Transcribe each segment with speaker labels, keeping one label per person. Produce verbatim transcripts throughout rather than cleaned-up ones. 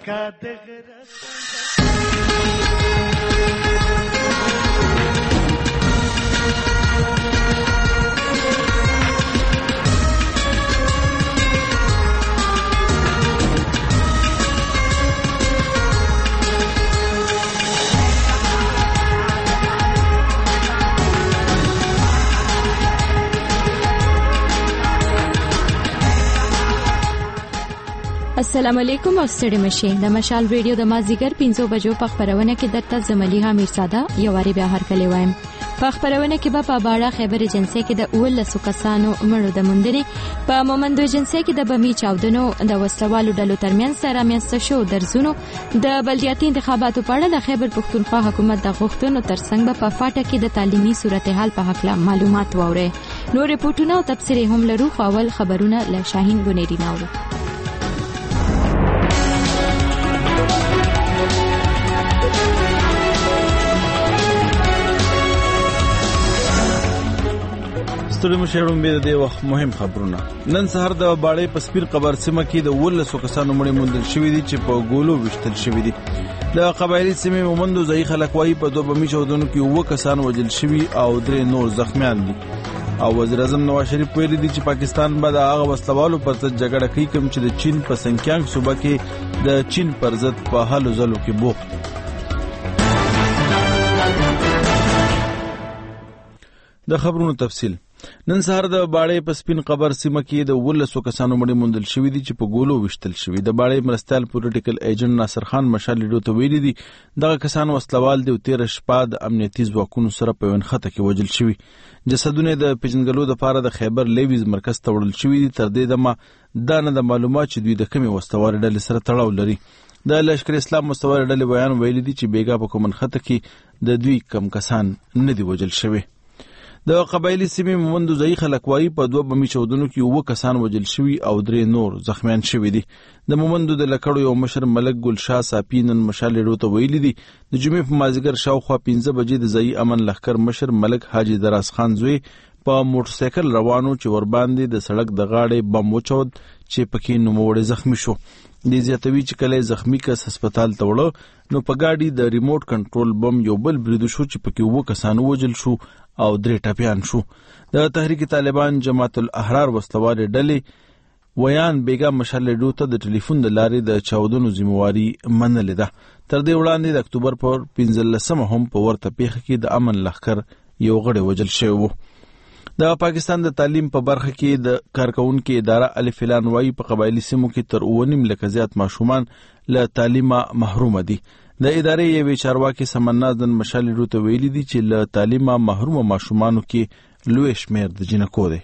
Speaker 1: لکه د غره
Speaker 2: السلام علیکم او ستړي مشه د مشال ریډیو د مازیګر پنځو بجو په خبرونه کې درته زملیها میرزاده یو واری بیا هر کله وایم په خبرونه کې به په باړه خبر ایجنسی کې د اولسو کسانو مړو د مندري په مومندو ایجنسی کې د بمی چاودنو د وسلوالو ډلو ترمنځ سره میانسته شو درزونو د بلدیاتي انتخاباتو په اړه د خیبر پښتونخوا حکومت د غوښتنو ترڅنګ په فاټه کې د تعلیمي صورتحال په حق له معلومات ووري نو ریپورتونه او تفسیر هم لرو خو اول خبرونه له شاهین ګونیری ناوړو
Speaker 3: ستړي مشرون به د وخت مهم خبرونه نن سهار د باړې په سپیر قبر سیمه کې د ولسو کسانو مړي موندل شوې دي چې په ګولو وشتل شوې دي د قبایلی سیمې مومندو ځای خلک وايي په دوه بمی چودنو کې وو کسان وژل شوي او درې نور زخمیان دي او وزیر اعظم نواز شریف ویلي دي چې پاکستان به د هغه وسلوالو پر ضد جګړه کوي کوم چې د چین په سنکیانګ صوبه کې د چین پر ضد په هلو ځلو کې بوخت د خبرونو تفصیل نن سهار د باړې په سپین قبر سیمه کې د ولسو کسانو مړي موندل شوي دي چې په ګولو وشتل شوي د باړې مرستیال پولیټیکل ایجنټ ناصر خان مشال لیډو ته ویلي دي دغه کسان وسلوال دي او تیر شپه د امنیتي ځواکونو سره په ونخته کې وژل شوي جسدونه د پیژنګلو لپاره د خیبر لیویز مرکز ته وړل شوي دي تر دې دمه دا نه د معلومات چې دوی د کمی وسلوال ډلې سره تړاو لري د لشکر اسلام مستوار ډلې بیان ویلي دي چې بیګا په کومن خطه کې د دوی کم کسان نه دی وژل شوي د قبایلی سیمې مومندو ځای خلک وايي په دوه بمی چودنو کې اووه کسان وژل شوي او درې نور زخمیان شوي دي د مومندو د لکړو یو مشر ملک ګل شاه صافی نن مشال لیډو ته ویلي دي د جمعې په مازیګر شاوخوا پنځه بجې د ځای امن لښکر مشر ملک حاجی دراز خان زوی په موټرسایکل روانو چې ور باندې د سړک د غاړې بم وچود چې پکې نوموړی زخمی شو د زیاتوي چې کله زخمی کس هسپتال ته وړو نو په گاډي د ریموټ کنټرول بم یو بل بریدو شو چې پکې وو کسان وژل شو او درې ټپیان شو د تحریک طالبان جماعت الاحرار وسلوال ډلې ویان بیګا مشال لیډو ته د ټلیفون د لارې د چاودنو ذمہواری منلې ده تر دې وړاندې د اکتوبر پر پنځلسمه هم په ورته پیښه کې د امن لښکر یو غړی وژل شوی و د پاکستان د تعلیم په برخه کې د کارکونکو اداره الف اعلان وايي په قبایلی سیمو کې تر اوه نیم لکه زیات ماشومان له تعلیمه محروم دي د ادارې یوې چارواکي سمنا دن مشال لیډو ته ویلي دي چې له تعلیمه محروم ماشومانو کې لوی شمیر د جنکو دي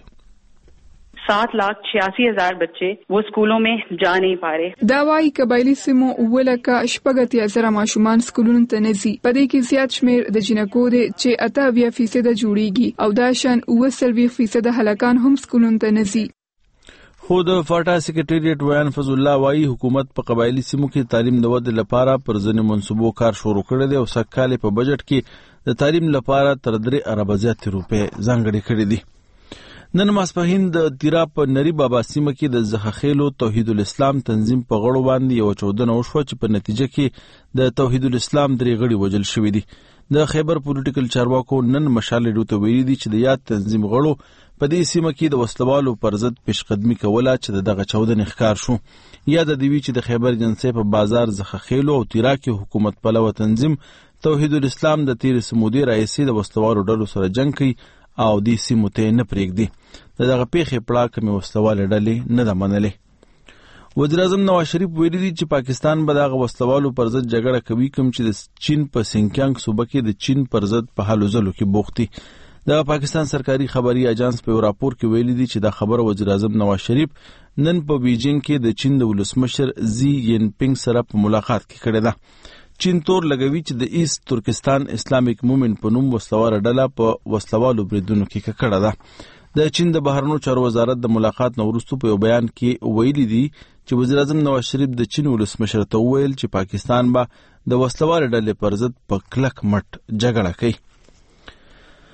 Speaker 4: सात लाख छियासी हजार बच्चे वो स्कूलों में जा नहीं पा रहे
Speaker 5: دا وايي قبایلی سیمو ولکه شپږ زره ماشومان سکولونو ته نه ځي په دې کې زیات شمیر د جنکو دي چې اته اویا فیصد جوړیږي او دا شان اوه سلوي فیصد هلکان هم سکولونو ته نه ځي
Speaker 3: خو د فاټا سیکریټریټ ویان فضل الله وايي حکومت په قبایلی سیمو کې تعلیم د ودې لپاره پر ځینې منصوبو کار شروع کړی دی او سکهاله په بجټ کې د تعلیم لپاره تر درې اربه زیات روپے ځانګړي کړي دي نن ماسپهین د تیرا په نری بابا سیمه کې د زخخیلو توحید الاسلام تنظیم په غړو باندې یو چودنه وشو چې په نتیجه کې د توحید الاسلام درې غړي وژل شوي دي د خیبر پولیټیکل چارواکو نن مشال لیډو ته ویلي دي چې د یاد تنظیم غړو په دې سیمه کې د وسلوالو پر ضد پیشقدمي کوله چې دغه چودنه ښکار شو یا د دوی چې د خیبر جنسي په بازار زخخیلو او تیرا کې حکومت پلوه تنظیم توحید الاسلام د تیر سمودي رئیسي د وسلوالو ډلو سره جنگ کوي او دې سیمو ته نه پرېږدي دغه پیښې پړه کمې وسلواله ډلې نه ده منلې وزیر اعظم نواز شریف ویلي دي چې پاکستان به دغه وسلوالو پر ضد جګړه کوي کوم چې د چین په سنکیانګ صوبه کې د چین پر ضد په هلو ځلو کې بوختي د پاکستان سرکاري خبري اژانس په راپور کې ویلي دي چې دا خبره وزیر اعظم نواز شریف نن په بیجینګ کې د چین د ولسمشر زی ین پینګ سره په ملاقات کې کړې ده چین تور لګوي چې د ایست ترکستان اسلامیک موومنت په نوم وسلوال ډله په وسلوالو بریدونو کې ککړه ده د چین د بهرنیو چارو وزارت د ملاقات نو وروسته په بیان کې ویلي دي چې وزیر اعظم نواز شریف د چین ولسمشر ته ویل چې پاکستان به د وسلوال ډلې پر ضد په کلک مټ جګړه کوي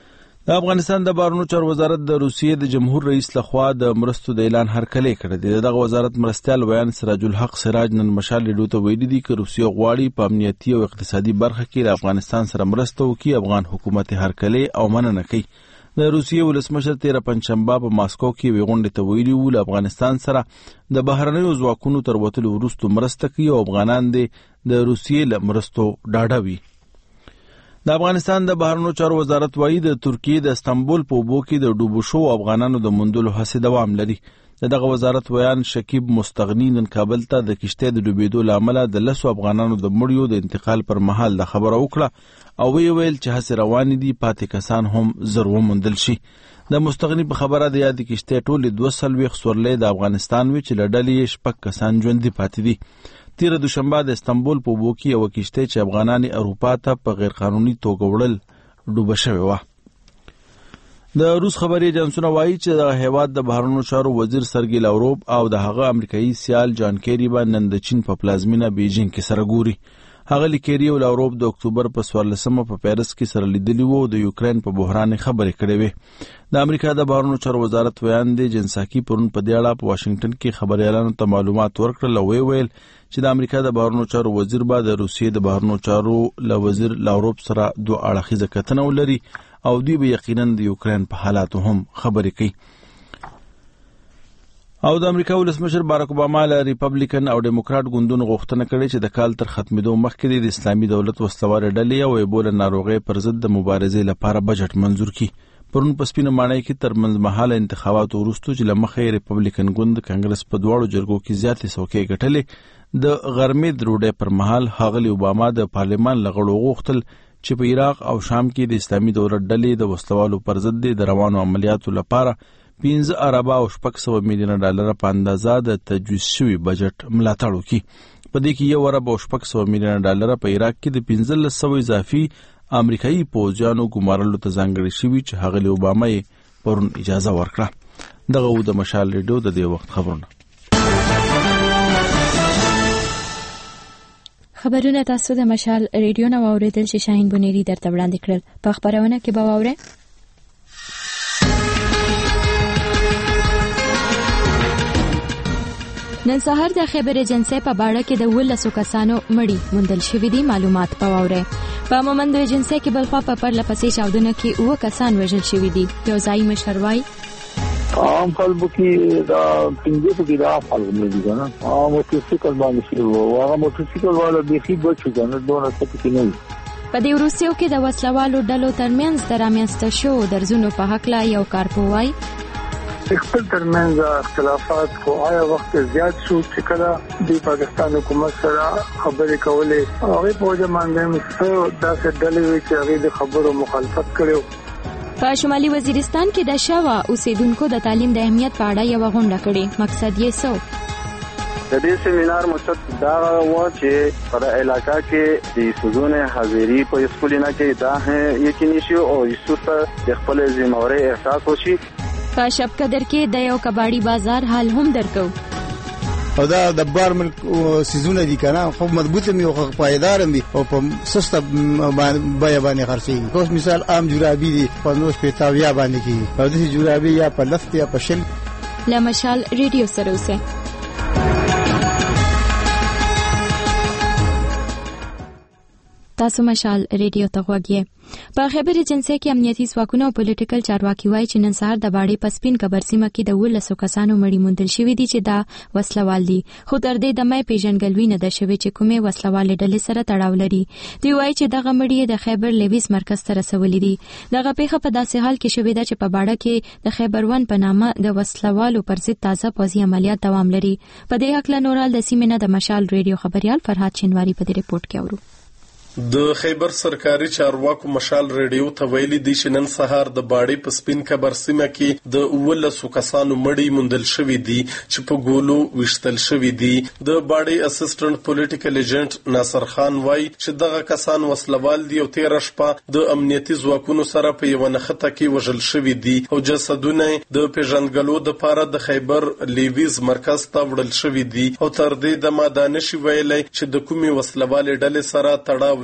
Speaker 3: د افغانستان د بهرنیو چارو وزارت د روسیې د جمهور رئیس لخوا د مرستو د اعلان هرکلی کړی دی. دغه وزارت مرستیال ویان سراج الحق سراج نن مشال ریډیو ته ویلي دي چې روسیه غواړي په امنیتي او اقتصادي برخه کې له افغانستان سره مرسته وکړي. افغان حکومت هرکلی او مننه کوي. د روسیې ولسمشر تیره پنجشنبه په ماسکو کې یوې غونډې ته ویلي وو له افغانستان سره د بهرنیو ځواکونو تر وتلو وروسته مرسته کوي او افغانان دې د روسیې له مرستو ډاډه وي. د افغانستان د بهرنیو چارو وزارت وايي د ترکیې د استنبول په اوبو کې د ډوبو شوو افغانانو د موندلو هڅې دوام لري. دغه وزارت ویان شکیب مستغنی نن کابل ته د کشتۍ د ډوبېدو له امله د لسو افغانانو د مړیو د انتقال پر مهال د خبره وکړه او وی ویل چې هڅې روانې دي پاتې کسان هم زر وموندل شي. د مستغنی په خبره د یادې کشتۍ ټولې دوه څلوېښت سورلۍ د افغانستان وي چې له ډلې یې شپږ کسان ژوندي پاتې دي. تیره دوشنبه د استنبول په اوبو کې یوه کشتۍ چې افغانان یې اروپا ته په غیرقانوني توګه وړل ډوبه شوې وه. د روس خبري ایجنسونه وایي چې د هیواد د بهرنیو چارو وزیر سرګي لاوروف او د هغه امریکایي سیال جان کیری به نن د چین په پلازمینه بیجینګ کې سره ګوري. هغه لیکيري او لاوروف د اکتوبر په څوارلسمه په پیرس کې سره لیدلی وو او د یوکرين په بحران خبرې کړې وې. د امریکا د بهرنیو چارو وزارت ویان دی جنساکي پرون په دې اړه په واشنگټن کې خبريالانو ته معلومات ورکړل او ویل چې د امریکا د بهرنیو چارو وزیر به د روسیې د بهرنیو چارو له وزیر لاوروف سره دوه اړخیزه کتنه ولري او دوی به یقینا د یوکرين په حالاتو هم خبرې کوي. او د امریکا ولسمشر باراک اوباما له ریپبلیکن او ډیموکرات ګوندونو غوښتنه کړې چې د کال تر ختمېدو مخکې د اسلامي دولت وسلوارې ډلې او ایبولا ناروغۍ پر ضد د مبارزې لپاره بجټ منظور کړي. پرون په سپینه ماڼۍ کې تر منځمهاله انتخاباتو وروسته چې له مخې ریپبلیکن ګوند کانګرس په دواړو جرګو کې زیاتې څوکۍ ګټلې د غرمې دروډۍ پر مهال ښاغلي اوباما د پارلمان له غړو غوښتل چې په عراق او شام کې د اسلامي دولت ډلې د وسلوالو پر ضد د روانو عملیاتو لپاره پنځه اربه او شپږ سوه میلیونه ډالر په اندازه د تجویز شوي بجټ ملاتړ وکړي. په دې کې یو اربه او شپږ سوه میلیونه ډالر په عراق کې د پنځلس سوه اضافي امریکایي پوځیانو ګمارلو ته ځانګړي شوي چې ښاغلي اوباما یې پرون اجازه ورکړه. دغه و د مشال ریډیو د دې وخت خبرونه.
Speaker 2: خبرونه تاسو د مشال ریډیو نو اوریدل چې شاهین بنيري درته وړاندې کړل. په خبرونه کې به واورئ نن سهار د خیبر ایجنسی په باړه کې د ولسو کسانو مړی موندل شوي دي. معلومات په واورئ. په مومند ایجنسی کې بلخوا په پرله پسې چاودنه کې اوه کسان وژل شوي دي. یو ځایي مشر وایي
Speaker 1: عام خلکو کې دا پنځه کې دا خلک نه دي کنه عام موټرسایکل باندې شي او هغه موټرسایکل والا بيخي بچو کنه دونه څه کې نه.
Speaker 2: په دې وروستیو کې د وسلوالو ډلو ترمنځ د رامنځته شوو درزونو په هکله یو کارپوه
Speaker 6: خپل ترمنځ اختلافات خو آیا وخت زیات شو چې کله د پاکستان حکومت سره خبرې کولې هغه په ځمانه کې داسې ډلې چې هغه د خبرو مخالفت کړو.
Speaker 2: په شمالي وزیرستان کې د شوا اوسیدونکو د تعلیم د اهمیت په اړه یو غونډه کړې. مقصد یې څه
Speaker 7: د دې سیمینار مقصد دا و چې په علاقہ کې د سوزونه حاضری په سکولینه کې دا یقیني شي او یسوس د خپل ذمہواری احساس وشي.
Speaker 2: په شب قدر کې د یو کباړي بازار حال هم درکو
Speaker 8: او دا د بار ملک سيزونه دي کنه خو مضبوط مې او پایدار مې او په سسته بیا باندې خرڅي. کوم مثال عام جورابي دي په نوش په تاویا باندې کې او د جورابي یا په لفت یا په شل.
Speaker 2: لمشال ریډیو سره اوسه. تاسو مشال ریډیو ته غوږی. په خیبر ایجنسی کې امنیتي ځواکونه او پولیټیکل چارواکي وایي چې نن سهار د باړې په سپین قبر سیمه کې د ولسو کسانو مړي موندل شوي دي چې دا وسلوال دي خو تر دې دمه پیژنګلوي نه ده شوې چې کومې وسلوالې ډلې سره تړاو لري. دوی وایي چې دغه مړي د خیبر لیویس مرکز ته رسولي دي. دغه پیښه په داسې حال کې شوې ده چې په باړه کې د خیبر ون په نامه د وسلوالو پر ضد تازه پوځي عملیات دوام لري. په دې حق له نورال د سیمې نه د مشال ریډیو خبريال فرهاد شینواری په دې ریپورت کې اورو.
Speaker 9: د خیبر سرکاري چارواکو مشال ریډیو ته ویلي دي چې نن سهار د باړې په سپین قبر سیمه کې د ولسو کسانو مړي موندل شوي دي چې په ګولو وشتل شوي دي. د باړې اسسټنټ پولیټیکل ایجنټ ناصر خان وایي چې دغه کسان وسلوال دي او تیر شپه د امنیتي ځواکونو سره په یو نخته کې وژل شوي دي او جسدونه د پیژندګلو د پاره د خیبر لیویز مرکز ته وړل شوي دي او تر دې د مادانشي ویلي چې د کومي وسلوال ډلې سره تړاو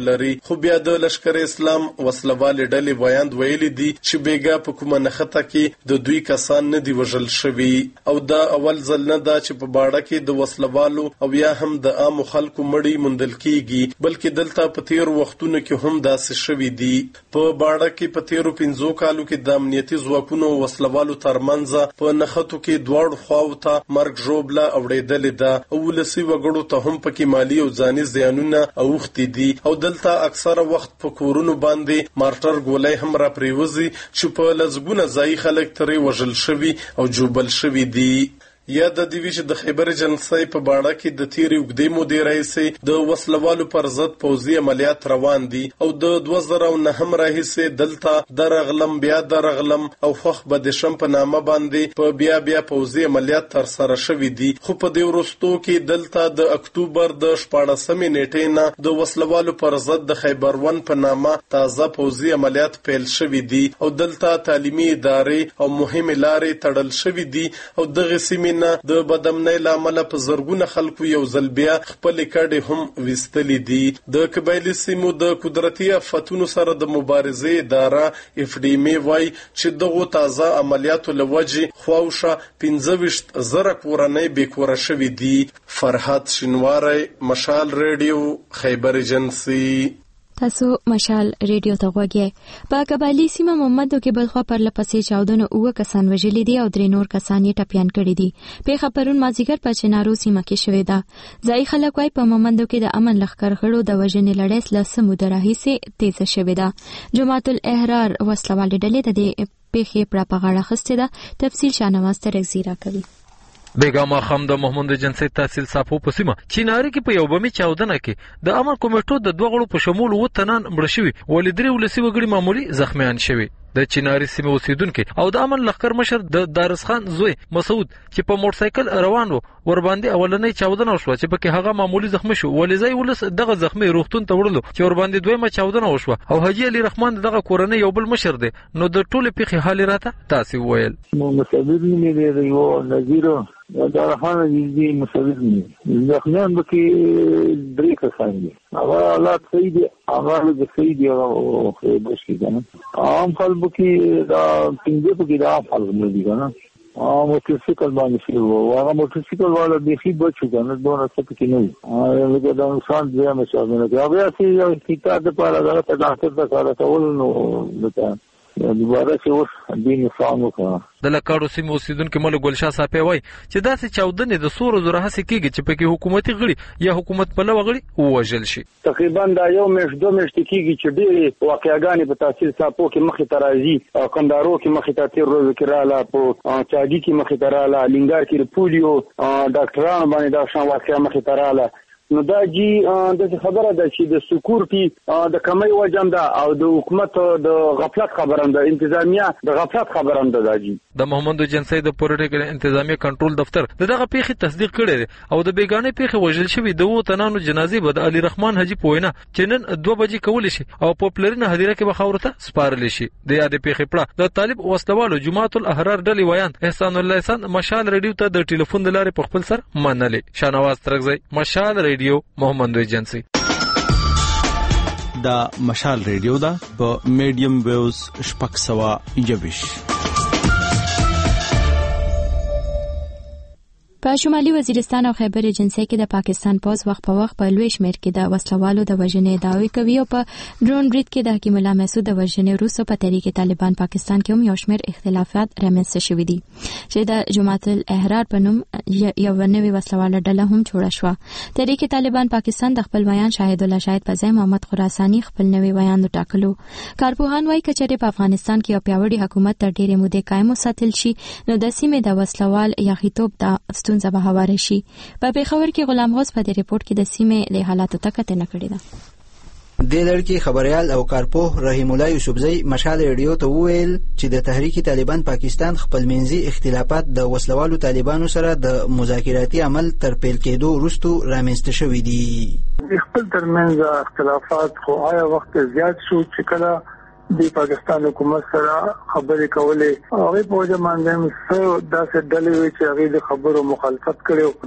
Speaker 9: تړاو لري. خو بیا د لشکر اسلام وسلوالې ډلې وایند ویلي دي چې بیګا په کومه نښته کې د دوی کسان نه دی وژل شوي او دا اول ځل نه ده چې په باړه کې د وسلوالو او یا هم د عامو خلکو مړي موندل کیږي، بلکې دلته په تیرو وختونو کې هم داسې شوي دي. په باړه کې په تیرو پنځو کالو کې د امنیتي ځواکونو او وسلوالو ترمنځ په نښتو کې دواړو خواو ته مرګ ژوبله اوړېدلې ده او ولسي وګړو ته هم پکې مالي او ځاني زیانونه اوښتي دي او دلته اکثره وخت په کورونو باندې مارټر ګولۍ هم را پریوزي چې په لزګونه ځایي خلک ترې وژل شوي او جوبل شوي دي. یا د دې چې د خیبر جنسي په باړه کې د تیرې اوږدې مودې راهیسې د وسلوالو پر ضد پوځي عملیات روان دي او د دوه زره او نهم راهیسې دلته درغلم بیا درغلم او خوخ بدشم په نامه باندې په بیا بیا پوځي عملیات تر سره شوي دي. خو په دې وروستو کې دلته د اکتوبر د شپاړسمې نیټې نه د وسلوالو پر ضد د خیبر ون په نامه تازه پوځي عملیات پیل شوي دي او دلته تعلیمي ادارې او مهمې لارې تړل شوي دي او دغه سیمې د بدامنۍ لامل په زرګونه خلکو یو ځل بیا خپل کډې هم وستلې دي. د قبایلی سیمو د قدرتي آفتونو سره د مبارزې اداره اف ډي ام وايي چې دغه تازه عملیاتو لوجه خواوشه پنځه ویشت زره کورنۍ بیکوره شوې دي. فرحت شینواری، مشال ریډیو، خیبر ایجنسی.
Speaker 2: تاسو مشال ریډیو ته غوږی. په قبایلی سیمه محمدو کې بلخوا پر لپسې چاودنه اوه کسان وژلي دي او درې نور کسان یې ټپیان کړي دي. پیښه پرون مازیګر په چنارو سیمه کې شوې ده. ځایي خلک وايي په محمدو کې د امن لښکر غړو د وژنې لړۍ له څه موده راهیسې تیزه شوې ده. جماعت الاحرار وسلوالې ډلې د دې پیښې پر په غاړه اخیستې ده. تفصیل شاهنواز ترکزي راکوي.
Speaker 10: بیګا خام د محمد جنسي تحصیل صافو په سیمه چیناري کې په یو بمي چاودنه کې د امن کمیټو د دوه غړو په شمول و تنان مړ شوي ولې درې ولسی وګړي معمولی زخمیان شوي. د چیناري سیمه اوسیدونکو او د امن لخر مشر د دارسخان زوی مسعود چې په موټر سایکل روان وو ور باندې اولنۍ چاودنه وشوه چې پکې هغه معمولی زخمی شو ولې ځای ولس دغه زخمی روغتون ته وړلو چې ور باندې دویمه چاودنه وشوه او حاجی علي رحمان دغه کورنۍ یو بل مشر دی. نو د ټوله پیښې حال راته تاسو وویل.
Speaker 1: نو مسعود مې دی یو نذیر دا رحمان دي مسعود مې زخمیان بکې درې کسان دي. هغه حالات صحیح دي، هغه د صحیح دي او خو بشي کنه. عام خلک کې دا پنځه په کې دا خلک نه دي کنه. ا موټرسایکل باندې شي وو هغه موټرسایکل والا بيخي بچو کنه دونه څه کې نه وي. هغه د انسان دی مې څه نه کوي. هغه چې یو کتاب د پاره دا ته ډاکټر ته کار کول نو نته دوباره چې اوس دین فهمو کنه.
Speaker 10: د لکاړو سیمه اوسیدونکو مل ګلشاه صاحب وای چې داسې چاودنې د سورو زره هڅه کیږي چې پکې حکومتي غړي یا حکومت په لور غړي وژل شي.
Speaker 11: تقریبا دا یو میاشت دوه میاشتې کیږي چې ډېر واقعیاګانې په تحصیل صاحب کې مخې ته راځي. کندهارو کې مخې ته تیر ورځ کې رااله، په چاګي کې مخې ته رااله، لینګار کې پولیو ډاکټرانو باندې دا شان واقعیا مخې ته رااله. نو دا جی د خبره ده چې د سکیورټي د کمی وجم ده او د حکومت د غفلت خبرم ده، انتظامیه د غفلت خبرم ده. دا جی
Speaker 10: د محمد جنسي د پولیټیکل انتظامیه کنټرول دفتر دغه پیښه تصدیق کړی دی او د بیگانه پیښه وژل شوی د وو تنانو جنازې به د علي رحمان حاجی پوینه چې نن دوه بجې کول شي او په پلرینه هدیره کې به خاورته سپارل شي. د یاد پیښه پړه د طالب وسلوالو جماعت الاحرار ډلې ویان احسان الله احسان مشال ریډیو ته د ټلیفون د لارې په خپل سر منلې. شاهنواز ترکزی، مشال ریډیو، محمد ایجنسی.
Speaker 3: دا مشال ریډیو دا په میډیم ویوز شپږ سوه یوویشت.
Speaker 2: په شمالي وزیرستان او خیبر ایجنسی کې د پاکستان پوز وخت په وخت په لوی شمیر کې د وسلوالو د وژنې دعوی کوي او په ډرون برید کې د حکیم الله محسود د وژنې وروسته په طریقې طالبان پاکستان کې هم یو شمیر اختلافات رامنځته شوي دي چې د جماعت الاحرار په نوم یو نوې وسلواله ډله هم جوړه شوه. طریقې طالبان پاکستان د خپل بیان شاهد الله شاهد په ځای محمد خراساني خپل نوې بیان وټاکلو. کارپوهان وايي کچره په افغانستان کې یو پیاوړی حکومت تر ډېرې مودې قائم وساتل شي نو د سیمې د وسلوال یاغیتوب د ستونزه به هواره شي. په پیښور کې غلام غوث په دې ریپورت کې د سیمې له حالاتو ته کتنه کړې ده.
Speaker 12: د لړکی خبريال او کارپوه رحیم الله یوسفزئی مشال ریډیو ته وویل چې د تحریک طالبان پاکستان خپل منځي اختلافات د وسلوالو طالبانو سره د مذاکراتي عمل تر پیل کېدو وروسته رامنځته شوي دي.
Speaker 6: خپل ترمنځ اختلافات خو آیا وخت زیات شو چې کله د پاکستان حکومت سره خبرې کولې هغه په وجه باندې څو داسې ډلې وي چې هغه د خبرو مخالفت کړي.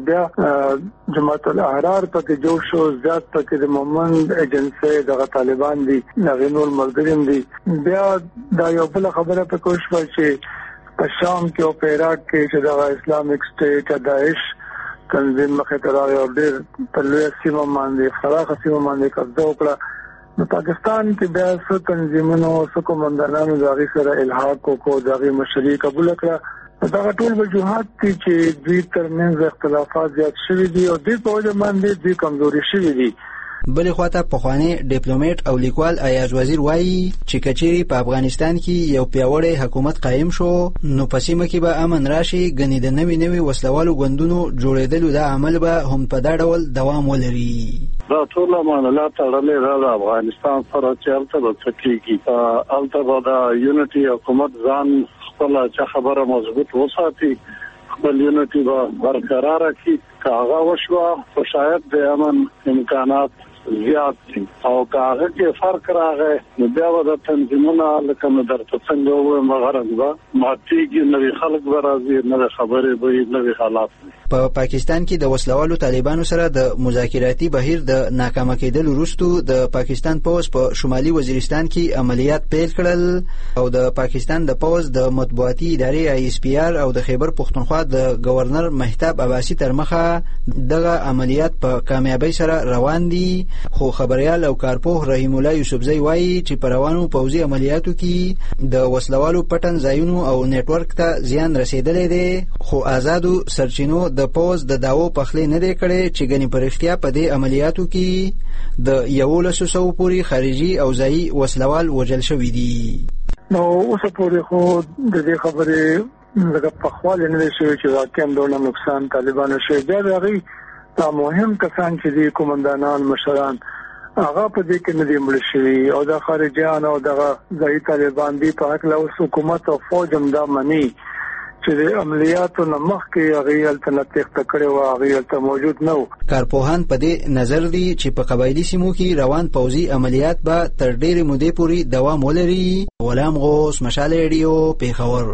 Speaker 6: بیا جماعت الاحرار پکې جوړ شو، زیات پکې د مومند ایجنسی د طالبان دي، نغینول ملګریم دي. بیا دا یو بل خبره په کوشش چې په شام کې او په عراق کې چې د اسلامیک سټیټ داعش تنظیم مخه تر یو ډېر په لوی سیمه باندې فراخ سیمه باندې قبضه وکړه. نو پاکستان کې بیا څو تنظیمونو څو کومندانانو دغه سره الحاق کو دغه مشري قبول کړه. دا ټول وجوهات دي چې دوی ترمنځ اختلافات زیات شوي دي او دوی په وجه باندې دوی کمزوري شوي دي.
Speaker 12: بلې خواته پخوانی ډیپلوماټ او لیکوال ایاز وزیر وایي چې کچېرې په افغانستان کې یو پیاوړی حکومت قائم شو نو په سیمه کې به امن راشي. ګنې د نوي نوي وسلوالو ګوندونو جوړېدلو دا عمل به هم په دا ډول دوام ولري.
Speaker 13: دا ټول معاملات تړلې را د افغانستان سره چې هلته به څه کېږي، هلته به د یونټي حکومت ځان خپله چې خبره مضبوط وساتي، خپل یونټي به برقراره کړي. که هغه وشوه خو شاید د امن امکانات زیات دي، او که هغه کې فرق راغی نو بیا به د تنظیمونه لکه مې درته څنګه ووایم غرض به ماتېږي، نوي خلک به راځي، نوې خبرې به وي، نوي حالات وي.
Speaker 12: په پاکستان کې د وسلوالو طالبانو سره د مذاکراتي بهیر د ناکامه کېدلو وروسته د پاکستان پوز په شمالي وزیرستان کې عملیات پیل کړل او د پاکستان د پوز د مطبوعاتي ادارې آی اس پی آر او د خیبر پختونخوا د گورنر مهتاب عباسي تر مخه دغه عملیات په کامیابی سره روان دي. خو خبريال او کارپوه رحیم الله یوسفزئی وایي چې په روانو پوځي عملیاتو کې د وسلوالو پټن ځایونو او نیټ ورک ته زیان رسیدلی دی، خو آزادو سرچینو د پوز د داوو پخلی نه دی کړی چې ګنې په رښتیا په دې عملیاتو کې د یولسو سوو پورې خارجي او ځایي وسلوال وژل شوي دي.
Speaker 6: نو اوسه پورې خو د دې خبرې لکه پخوالی نه دی شوی چې واقعا دونه نقصان طالبانو شوی. بیا د هغوی دا مهم کسان چې دي کومندانان مشران هغه په دې کې نه دي مړه شوي او د خارجیان او دغه ځایي طالبان دي. په هکله اوس حکومت او فوج هم دا مني چې د عملیاتو نه مخکې هغوی هلته نه تېښته کړې وه، هغوی هلته موجود نه و.
Speaker 12: کارپوهان په دې نظر دي چې په قبایلي سیمو کې روان پوځي عملیات به تر ډېرې مودې پورې دوام ولري. غلام غوث، مشال ریډیو، پیښور.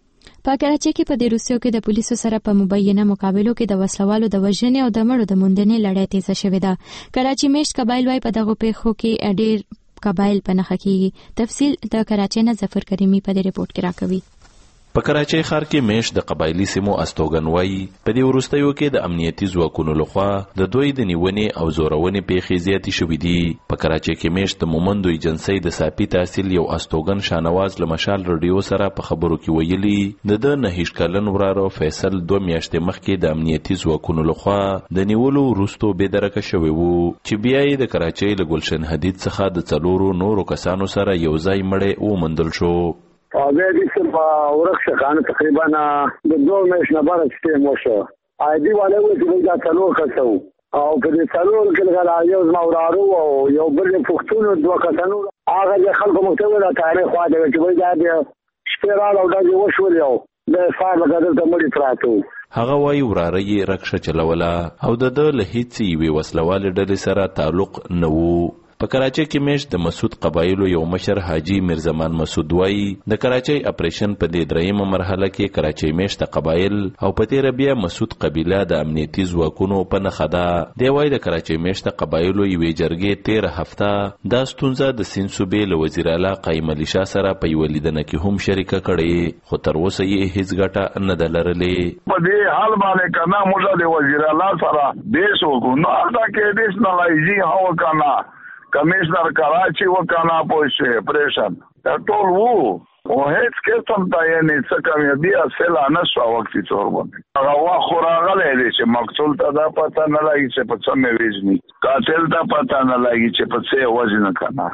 Speaker 2: په کراچۍ کې په دې روسیو کې د پولیسو سره په مبینه مقابلو کې د وسلوالو د وژنې او د مړو د موندنې لړۍ تیزه شوې ده. کراچۍ میشت قبایل وايي په دغو پیښو کې ډېر قبایل په نښه کېږي. تفصیل د کراچۍ نه ظفر کریمي په دې رپورټ کې راکوي.
Speaker 14: په کراچۍ ښار کې میش د قبایلي سیمو استوګن وایي په دې وروستیو کې د امنیتي ځواکونو لخوا د دوی د نیونې او زورونې پیښې زیاتې شوې دي. په کراچۍ کې میش د مومندو ایجنسۍ د ساپي تحصیل یو استوګن شانواز له مشال رادیو سره په خبرو کې ویلي د د نهیش کلن وراره فیصل دوه میاشتې مخکې د امنیتي ځواکونو لخوا د نیولو وروستو بېدرکه شوی و چې بیا یې د کراچۍ له ګلشن حدید څخه د څلورو نورو کسانو سره یو ځای مړی وموندل شو.
Speaker 11: بیا دې څه په ورک شقانه تقریبا د دوه میاشتې نه بعد سیستم وشو. عادي والا و چې دا څلور کسه وو او په دې څلور کې هغه یو زما وراره او یو بل پښتون دوه کسانو هغه د خلکو مکتوب د تاریخ واده چې وایي دا د شپېرال او د وشول یو د فار لګدل د مړي پراتو.
Speaker 14: هغه وايي وراره یې رکشه چلوله او د د له هیڅ یوې وسلوالې ډلې سره تعلق نه وو. په کراچۍ کې میش د مسعود قبایلو یو مشر حاجی میرزمان مسعود وایي د کراچۍ اپریشن په دې دریمه مرحله کې کراچۍ میش د قبایل او په تیره بیا مسعود قبیله د امنیتي ځواکونو په نښه ده. دی وایي د کراچۍ میش د قبایلو یوې جرګې تیره هفته دا ستونزه د سیند صوبې له وزیر اعلی قایم علي شاه سره په یوه لیدنه کې هم شریکه کړې، خو تر اوسه یې هیڅ ګټه نه ده لرلې.
Speaker 15: په دې حال باندې که نه موږ د وزیر اعلی سره بحث وکړو نو هلته کې ډیشنلایزي هم وکړه، کمیشنر کراچي وکانا پوښه پریشن ټول وو او هیڅ قسم ته یې څه کامیابی حاصله نه شو. وخت څور باندې هغه واخو راغلی دی چې مقتول ته دا پته نه لګي چې په څه مې ویژني، قاتل ته پته نه لګي چې په څه وژنه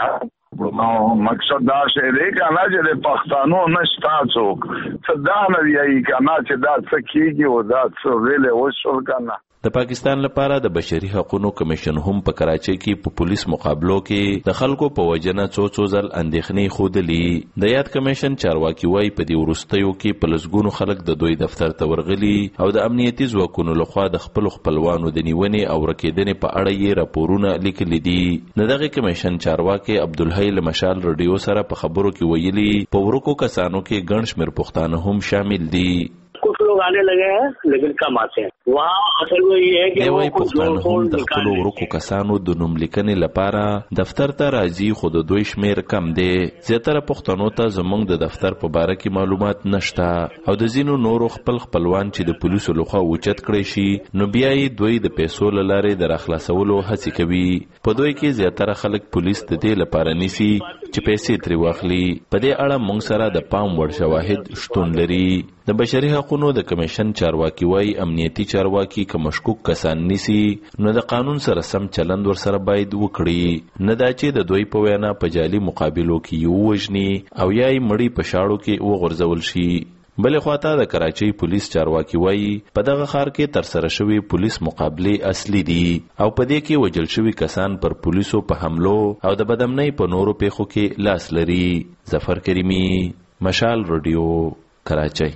Speaker 15: کنه. نو مقصد دا شی دی کنه چې د پښتنو نشتا څوک څه دا نه دی کنه چې دا څه کیږي او دا څه ویلې وشول کنه.
Speaker 14: د پاکستان لپاره د بشري حقوقو کمیشن هم په کراچۍ کې په پولیس مقابلو کې د خلکو په وجنه څو څو ځل اندېښنې ښودلې. د یاد کمیشن چارواکي وایي په دې وروستیو کې په لسګونو خلک د دوی دفتر ته ورغلي او د امنیتي ځواکونو لخوا د خپلو خپلوانو د نیونې او ورکېدنې په اړه یې راپورونه لیکلي دي. د دغه کمیشن چارواکي عبدالحی له مشال رادیو سره په خبرو کې ویلي په ورکو کسانو کې ګڼ شمېر پښتانه هم شامل دي.
Speaker 16: कुछ लोग आने लगे हैं लेकिन कम आते हैं. वहाँ असल में ये है कि
Speaker 14: वो कुछ هم د خپل ورکو کسانو د نوم لیکنې لپاره دفتر ته راځي خو د دوی شمیر کم دی. زیاتره پښتنو ته زموږ د دفتر په باره کې معلومات نشته او د ځینو نورو خپل خپلوان چې د پولیسو لخوا اوچت کړی شي نو بیا یې دوی د پیسو له لارې د راخلاصولو هڅې کوي. په دوی کې زیاتره خلک پولیس د دې لپاره نیسي چې پیسې ترې واخلي. په دې اړه موږ سره د پام وړ شواهد شتون لري. د بشري حقوقو د کمیشن چارواکي وایي امنیتي چارواکي که مشکوک کسان نیسي نو د قانون سره سم چلند ورسره باید وکړي، نه دا چې د دوی په وینا په جعلي مقابلو کې یې ووژني او یا یې مړی په شاړو کې وغورځول شي. بلې خواته د کراچۍ پولیس چارواکي وایي په دغه ښار کې ترسره شوي پولیس مقابلې اصلي دي او په دې کې وژل شوي کسان پر پولیسو په حملو او د بدامنۍ په نورو پیښو کې لاس لري. ظفر کریمي، مشال رادیو، کراچۍ.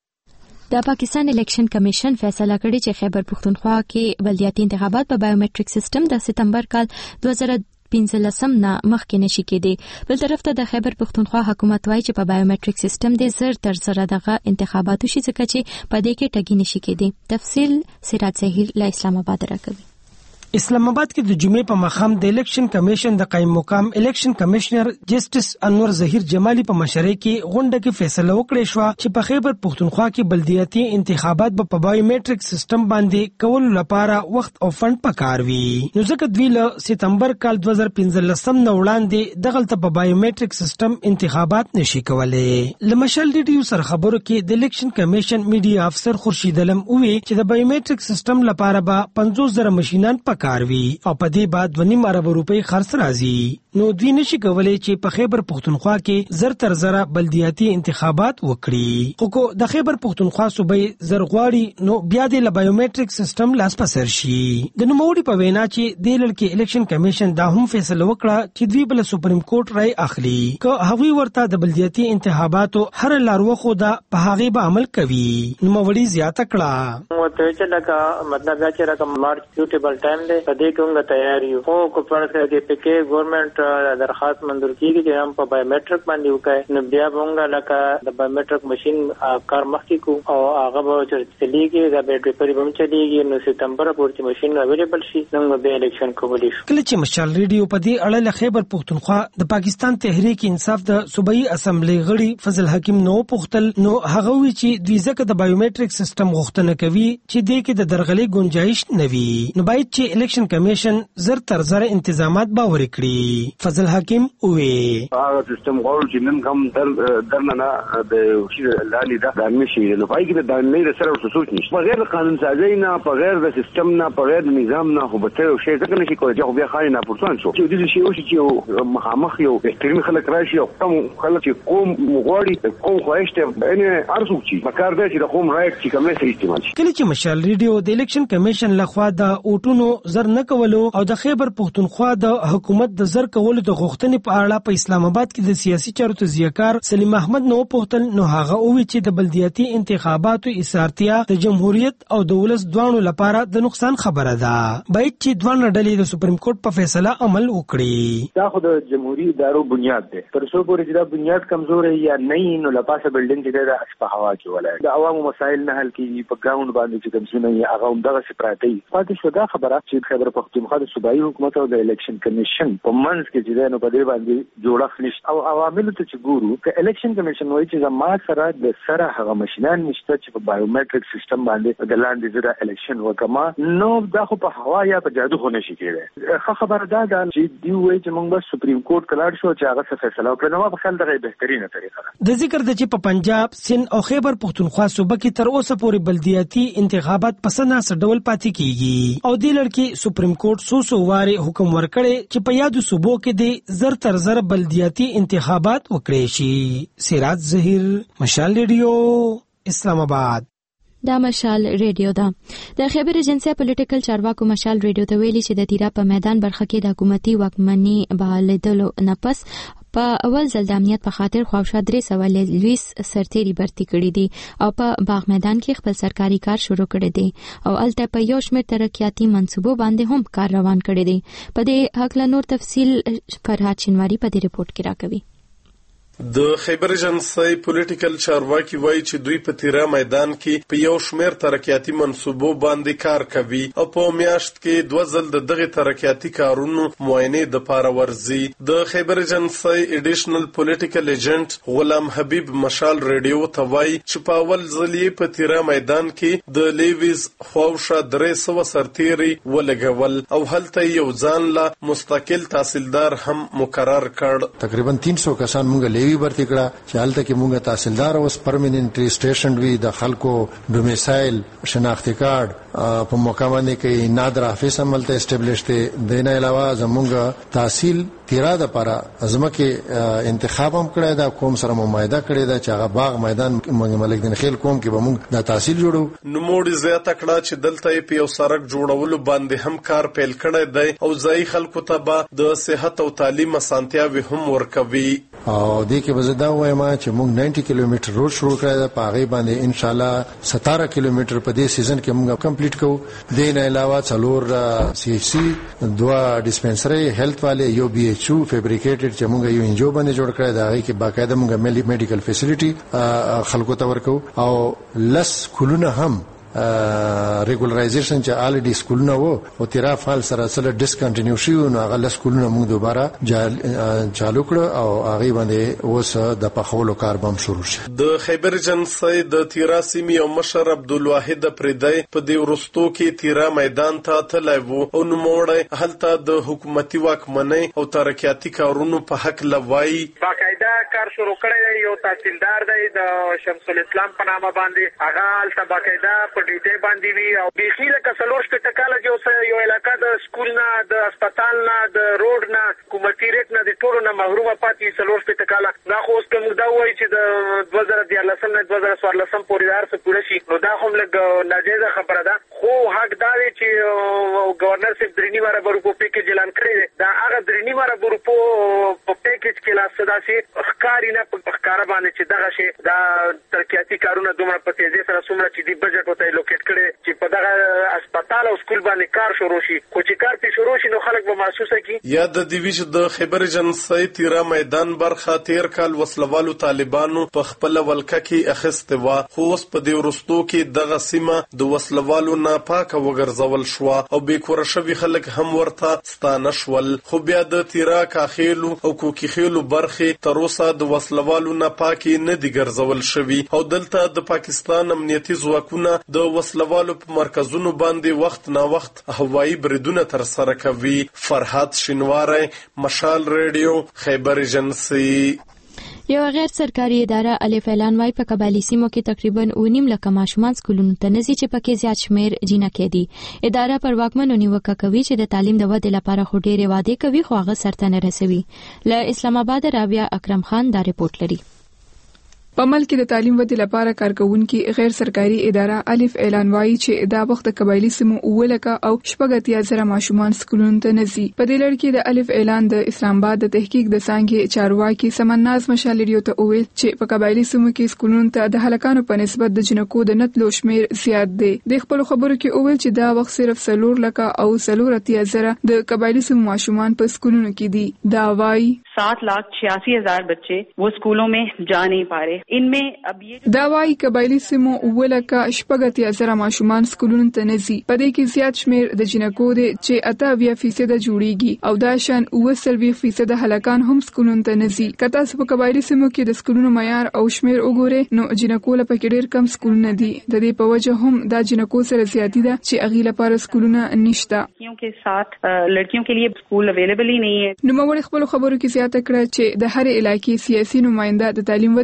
Speaker 2: د پاکستان الیکشن کمیشن فیصله کړې چې خیبر پختونخوا کې بلدیاتي انتخابات په بایومټریک سیستم د ستمبر کال دوه زره پنځلسم نه مخکې نشي کېدی. بل طرف ته د خیبر پختونخوا حکومت وایي چې په بایومټریک سیستم د زر تر زره دغه انتخاباتو شي ځکه چې په دې کې ټګي نشي کېدی. تفصیل سراج ظهیر له اسلام آباد راکوي.
Speaker 17: اسلام آباد کې د جمعې په ماښام د الیکشن کمیشن د قائم مقام الیکشن کمشنر جسټس انور ظهیر جمالی په مشرۍ کې غونډه کې فیصله وکړې شو چې په خیبر پختونخوا کې بلدیاتي انتخابات په بایومټریک سیستم باندې کول لپاره وخت او فند پکار وي. نو ځکه دوی له ستمبر کال دوه زره پنځلسم نه وړاندې دغلته په بایومټریک سیستم انتخابات نشي کولای. لمشل ریډیو سره خبرو کې د الیکشن کمیشن میډیا افسر خورشید علم وی چې د بایومټریک سیستم لپاره به پنځوس زره ماشينان کاروي او په دې بعد ونیم ارب روپۍ خرڅ راځي. نو دوی نشي کولای چې په خیبر پختونخوا کې زر تر زره بلدیاتي انتخابات وکړي. خو کو د خیبر پختونخوا صوبې زرغواړي نو بیا د بایومټریک سیستم لاس پسر شي. د نوموړي په وینا چې د لړ الیکشن کمیشن دا هم فیصله وکړه چې دوی بل سپریم کورټ رائے اخلي که هغوی ورته د بلدیاتي انتخاباتو هر لارو خو دا په هغه به عمل کوي. نوموړي زیاته کړه
Speaker 18: مو ته چې لکه مطلب دا چې رقم مارچ سوټیبل ټایم دی په دې کومه تیاری یو کو پر کې پکې ګورنمنت درخواست منظور کیږي چې هم په بایومټریک باندې وکړي نو بیا مونږه لکه د بایومټریک ماشين کار مخکې کو او هغه به چلیږي د بیټری پرې هم چلیږي نو ستمبر پورې ماشين اویلیبل شي نو به الیکشن کولی شي.
Speaker 17: کله چې مشال ریډیو په دې اړه له خیبر پختونخوا د پاکستان تحریک انصاف د صوبایي اسمبلی غړي فضل حکیم نو پختل نو هغه وی چې دوی ځکه د بایومټریک سیستم غوښتنه کوي چې دې کې د درغلي گنجائش نه وي نو باید چې الیکشن کمیشن زر تر زر انتظامات باور کړي. فضل حکیم وی
Speaker 11: هغه سیستم غوړ چې نن کوم در درنه د شي لاندې دا دامه شي نو پای کې د دامه سره ورته سوچ نشي په غیر قانون سازي نه په غیر د سیستم نه په غیر نظام نه خو به ته شي ځکه نشي کولای چې بیا خاين نه پورتون شو چې د شي او چې مخامخ یو بهترین خلک راشي او کوم خلک چې قوم مغواړي قوم خوښته ان ارزو چې مکار دی چې د قوم رائټ چې کومه سي استعمال شي.
Speaker 17: کله چې مشال ریډیو د الیکشن کمیشن لخوا د اوټونو زر نه کولو او د خیبر پختونخوا د حکومت د زر کولو د غوښتنې په اړه په اسلام آباد کې د سیاسي چارو تزیهکار سلیم احمد نو پختل نو هغه اووی چې د بلدیاتي انتخاباتو اسارتیا د جمهوریت او د ولس دوانو لپاره د نقصان خبره ده. باید چې دوه ډلې د سپریم کورټ په فیصله عمل وکړي.
Speaker 18: دا خو د جمهوریت ادارو بنیاد دی تر څو پورې چې دا بنیاد کمزورې یا نه نو لپاسه بلډینګ چې د په هوا کې ولای د عوامو مسایل نه حل کیږي په ګراوند باندې چې کوم څه نه هغه هم دغه سپراټي پاتې شو. دا خبره چې خیبر پختونخوا د صوبایي حکومت او د الیکشن کمیشن په منځ کې چې نو په دې باندې جوړه نشته او عوامل ته چې ګورو ک الیکشن کمیشن وایي چې زما سره د سره هغه ماشينان نشته چې په بایومټریک سیستم باندې د لاندې زره الیکشن وکما نو دا خو په هوا یا په جادو خو نشي کېږي. ښه خبره ده چې دی وایي چې موږ به سپریم کورټ کلاړ شو چې هغه څه فیصله وکړي نو په خل دغه بهترینه طریقه ده.
Speaker 17: د ذکر د چې په پنجاب سند او خیبر پختونخوا صوبه کې تر اوسه پورې بلدیاتي انتخابات پسنه سډول پاتې کیږي او د لړکی سپریم کورټ سو سو واره حکم ورکړي چې په یادو صوبو کې د زر تر زر بلدیاتي انتخابات وکړي شي. سراج ظهیر، مشال ریډیو، اسلام آباد.
Speaker 2: دا مشال ریډیو ده. د خیبر ایجنسی پولیټیکل چارواکو مشال ریډیو ته ویلي چې د تیرا په میدان برخه کې د حکومتي واکمنۍ بحالېدلو نه پس په اول ځل د امنیت په خاطر خواوشا درې سوه لویس سرتیري برتي کړي دي او په باغ میدان کې خپل سرکاري کار شروع کړی دی او الته په یو شمېر ترقیاتي منصوبو باندې هم کار روان کړی دی. په دې حق له نور تفصیل فرهاد شینواری په دې رپورت کې راکوي.
Speaker 9: د خیبر ایجنسی پولیټیکل چارواکي وایي چې دوی په تیرا میدان کې په یو شمېر ترقیاتي منصوبو باندې کار کوي او په میاشت کې دوه ځل د دغه ترقیاتي کارونو معاینې د پاره ورزي. د خیبر ایجنسی ایډیشنل پولیټیکل ایجنټ غلام حبیب مشال ریډیو ته وایي چې په اول ځل یې په تیرا میدان کې د لیویز خواوشا درې سوه سرتیري ولګول او هلته یو ځان لا مستقل تحصیلدار هم مقرر کړ.
Speaker 19: تقریبا تین سو کسان مونږ لیوی برتی کړه چې حالت کې مونږه تحصیلدار اوس پرمننټ سټیشن وی د خلکو ډومیسایل شناختی کارت په موقع باندې کې نادر افیس عملته اسټابلیش ته دینه علاوه زمونږ تحصیل تیرا د پاره ازمکه انتخاب هم کړی دا قوم سره ممایده کړی دا چې هغه باغ میدان مونږ ملک دین خیل قوم کې به مونږ د تحصیل جوړو.
Speaker 9: نو موږ زیاته کړه چې دلته په یو سړک جوړولو باندې هم کار پیل کړی دی او ځای خلکو ته به د صحت او تعلیم اسانتیاوي هم ورکوي.
Speaker 19: او دې کې به زدا وایم چې موږ نوي کیلومتر روډ شروع کړی دا په هغه باندې ان شاء الله ستاره کیلومتر په دې سیزن کې موږ کمپلیټ کوو. دې نه علاوه څلور سی ایچ سی دوا ډیسپنسری هیلث والے یو بي ایچ او فیبریکیټډ چې موږ یو انجو باندې جوړ کړی دا هغه کې باقاعده موږ میډیکل فیسیلیټي خلکو ته ورکو او لس کلونه هم ریګولرایزیشن چې الریډي سکولونه وو او تیرا فال سره سره ډیسکنټینیو شو نو هغه سکولونه موږ دوباره چالو کړو او هغه باندې اوس د پخولو کار بم شروع شو.
Speaker 9: د خیبر ایجنسی د تیرا سیمې او مشر عبدالواحد پردی په دې ورستو کې تیرا میدان ته تللی وو او نوموړی هلته د حکومتي واکمنۍ او ترقیاتي کارونو په حق لوي.
Speaker 20: باقاعده کار شروع کړی یو تحصیلدار دی د شمس الاسلام په نامه باندې هغه هلته باقاعده ډیټه باندې وی او بيخي لکه څلور شپږ ټکاله چې یو علاقہ د سکول نه د هسپتال نه د روډ نه حکومتي ریټ نه د ټولو نه محرومه پاتې څلور شپږ ټکاله دا خو اوس کوم دا وایي چې د دوه زره دیارلسم نه دوه زره څوارلسم پورې دار څه پوره شي نو دا هم لږ ناجیزه خبره ده. خو حق دا دی چې گورنر صاحب درینی واره برپو پیکیج اعلان کړی دا هغه درینی واره برپو په پیکیج کې لا صداسي ښکاری نه په ښکارا باندې چې دغه شی دا ترقیاتي کارونه دومره په تیزی سره څومره چې دی بجټ وته لوکیټ کړي چې په دغه هسپتال او سکول باندې کار شروع شي خو چې کار په شروع شي نو خلک به محسوسه کی.
Speaker 9: یا د دیویش د خیبر ایجنسی تیرا میدان برخه تیر کال وسلوالو طالبانو په خپل ولکه کې اخیسته وا خو اوس په دې ورستو کې دغه سیمه د وسلوالو نه پاکه وګرځول شو او به کور شوی خلک هم ورته ستانه شول. خو بیا د تیرا کاخیلو او کوکیخیلو برخه تر اوسه د وسلوالو نه پاکي نه دي ګرځول شوی او دلته د پاکستان امنیتي ځواکونه د وسلوالو په مرکزونو باندې وخت نا وخت هوایي بریدونه تر سره کوي. فرهاد شینواری مشال ریډیو خیبر ایجنسی.
Speaker 2: یو غیر سرکاري اداره الف اعلان وايي په قبایلی سیمو کې تقریبا نیم لکه ماشومان سکولونو ته نزي چې پکې زیات شمیر جنکې دي. اداره پر واکمنو نیوکه کوي چې د تعلیم د ودې لپاره خو ډېرې وعدې کوي خو هغه سرته نه رسوي. له اسلام آباد رابعه اکرم خان دا رپورت لري.
Speaker 5: په ملک کې د تعلیم ودې لپاره کارکونکي غیر سرکاري اداره الف اعلان وايي چې دا وخت قبایلی سیمو اولکه او شپږ اتیا زره ماشومان سکولونو ته نزي. په دې لړ کې د الف اعلان د اسلام آباد د تحقیق د څانګې چارواکي سمناز مشال ریډیو ته وویل چې په قبایلی سیمو کې سکولونو ته د هلکانو په نسبت د جنکو د نتلو شمیر زیات دی. د خپل خبرو کې وویل چې دا وخت صرف څلور لکه او څلور اتیا زره د قبایلی سیمو ماشومان په سکولونو کې دي. دا وايي
Speaker 4: सात लाख छियासी हजार बच्चे वो स्कूलों में जा नहीं पा रहे. इनमें अब ये
Speaker 5: دا وايي قبایلی سیمو ولکه شپږ اتیا زره ماشومان سکولونو ته نزي. په دې کې زیات شمیر د جنکو دي چې اته اویا فیصد جوړیږي او دا شان اوه سلوي فیصد هلکان هم سکولونو ته نزي. کته په قبایلی سیمو کې د سکولونو معیار او شمیر وګوره نو جنکو لپاره کې ډېر کم سکولونه دي. د دې په وجه هم دا جنکو سره زیاتی ده چې اغي لپاره سکولونه نشته.
Speaker 4: लड़कियों के साथ लड़कियों के लिए स्कूल अवेलेबल ही नहीं है.
Speaker 5: نو موږ خپل خبرو کې زیاته کړه چې د هر علاقې سیاسي نماینده د تعلیم ودې لپاره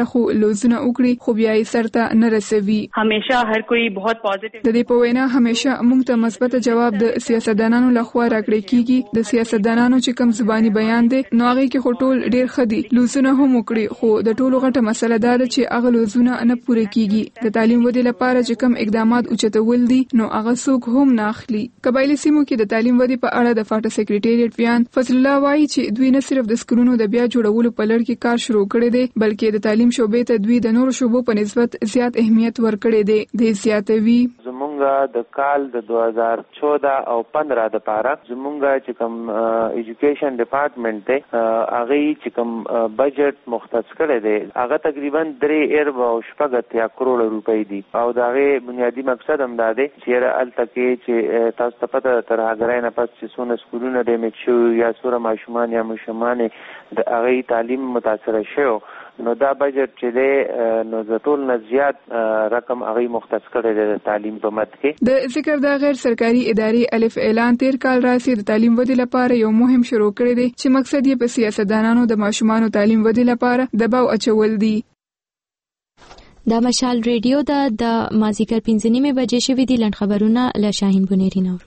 Speaker 5: لپاره خو لوزونه وکړي خو بیا یې سرته نه رسوي.
Speaker 4: همیشه هر کوئی बहुत پوزټیو
Speaker 5: د دې په وینا همیشه موږ ته مثبت جواب د سیاستدانانو لخوا راکړی کیږي. د سیاستدانانو چې کم زبانی بیان دي نو هغه کې خټول ډیر خدي لوزونه هم وکړي خو د ټولو غټه مسله دا ده چې هغه لوزونه نه پوره کیږي. د تعلیم ودې لپاره چې کم اقدامات اوچتول دي نو هغه څوک هم نه اخلي. قبایلی سیمو کې د تعلیم ودې په اړه د فاټا سیکریټریټ ویان فضل الله وایي چې دوی نه صرف د سکولونو د بیا جوړولو په لړ کې کار شروع کړی دی بلکې د تعلیم شوبې ته دوی د نورو شوبو په نسبت زیات اهمیت ورکړی دی. د زیاتوي
Speaker 21: زمونږ د کال د دوه هزار چودہ او پندرہ د پاره زمونږ چې کوم ایجوکیشن ډپارټمنټ دی هغه چې کوم بجټ مختص کړی دی هغه تقریبا درې ارب او شپږ اتیا کروڑ روپۍ دي او دا غي بنیادی مقصد هم دا دی چې التکه چې تاسو ته پته تر هغه نه پس چې څونه سکولونه ډیمیج شو یا څوره ماشومان یا مشمان د هغه تعلیم متاثر شو نو دا بجټ چې دی نو د ټول نه زیات رقم هغه مختص کړی دی د تعلیم په مد کې. د
Speaker 5: ذکر د غیر سرکاري ادارې الف اعلان تیر کال راځي د تعلیم ودې لپاره یو مهم شروع کړی دی چې مقصد یې په سیاستدانانو د ماشومان تعلیم ودې لپاره دباو اچول دي.
Speaker 2: دا مشال ریډیو دا د مازیګر پنځه نیمه بجې شوې دي. لنډ خبرونه له شاهین بنيري نور.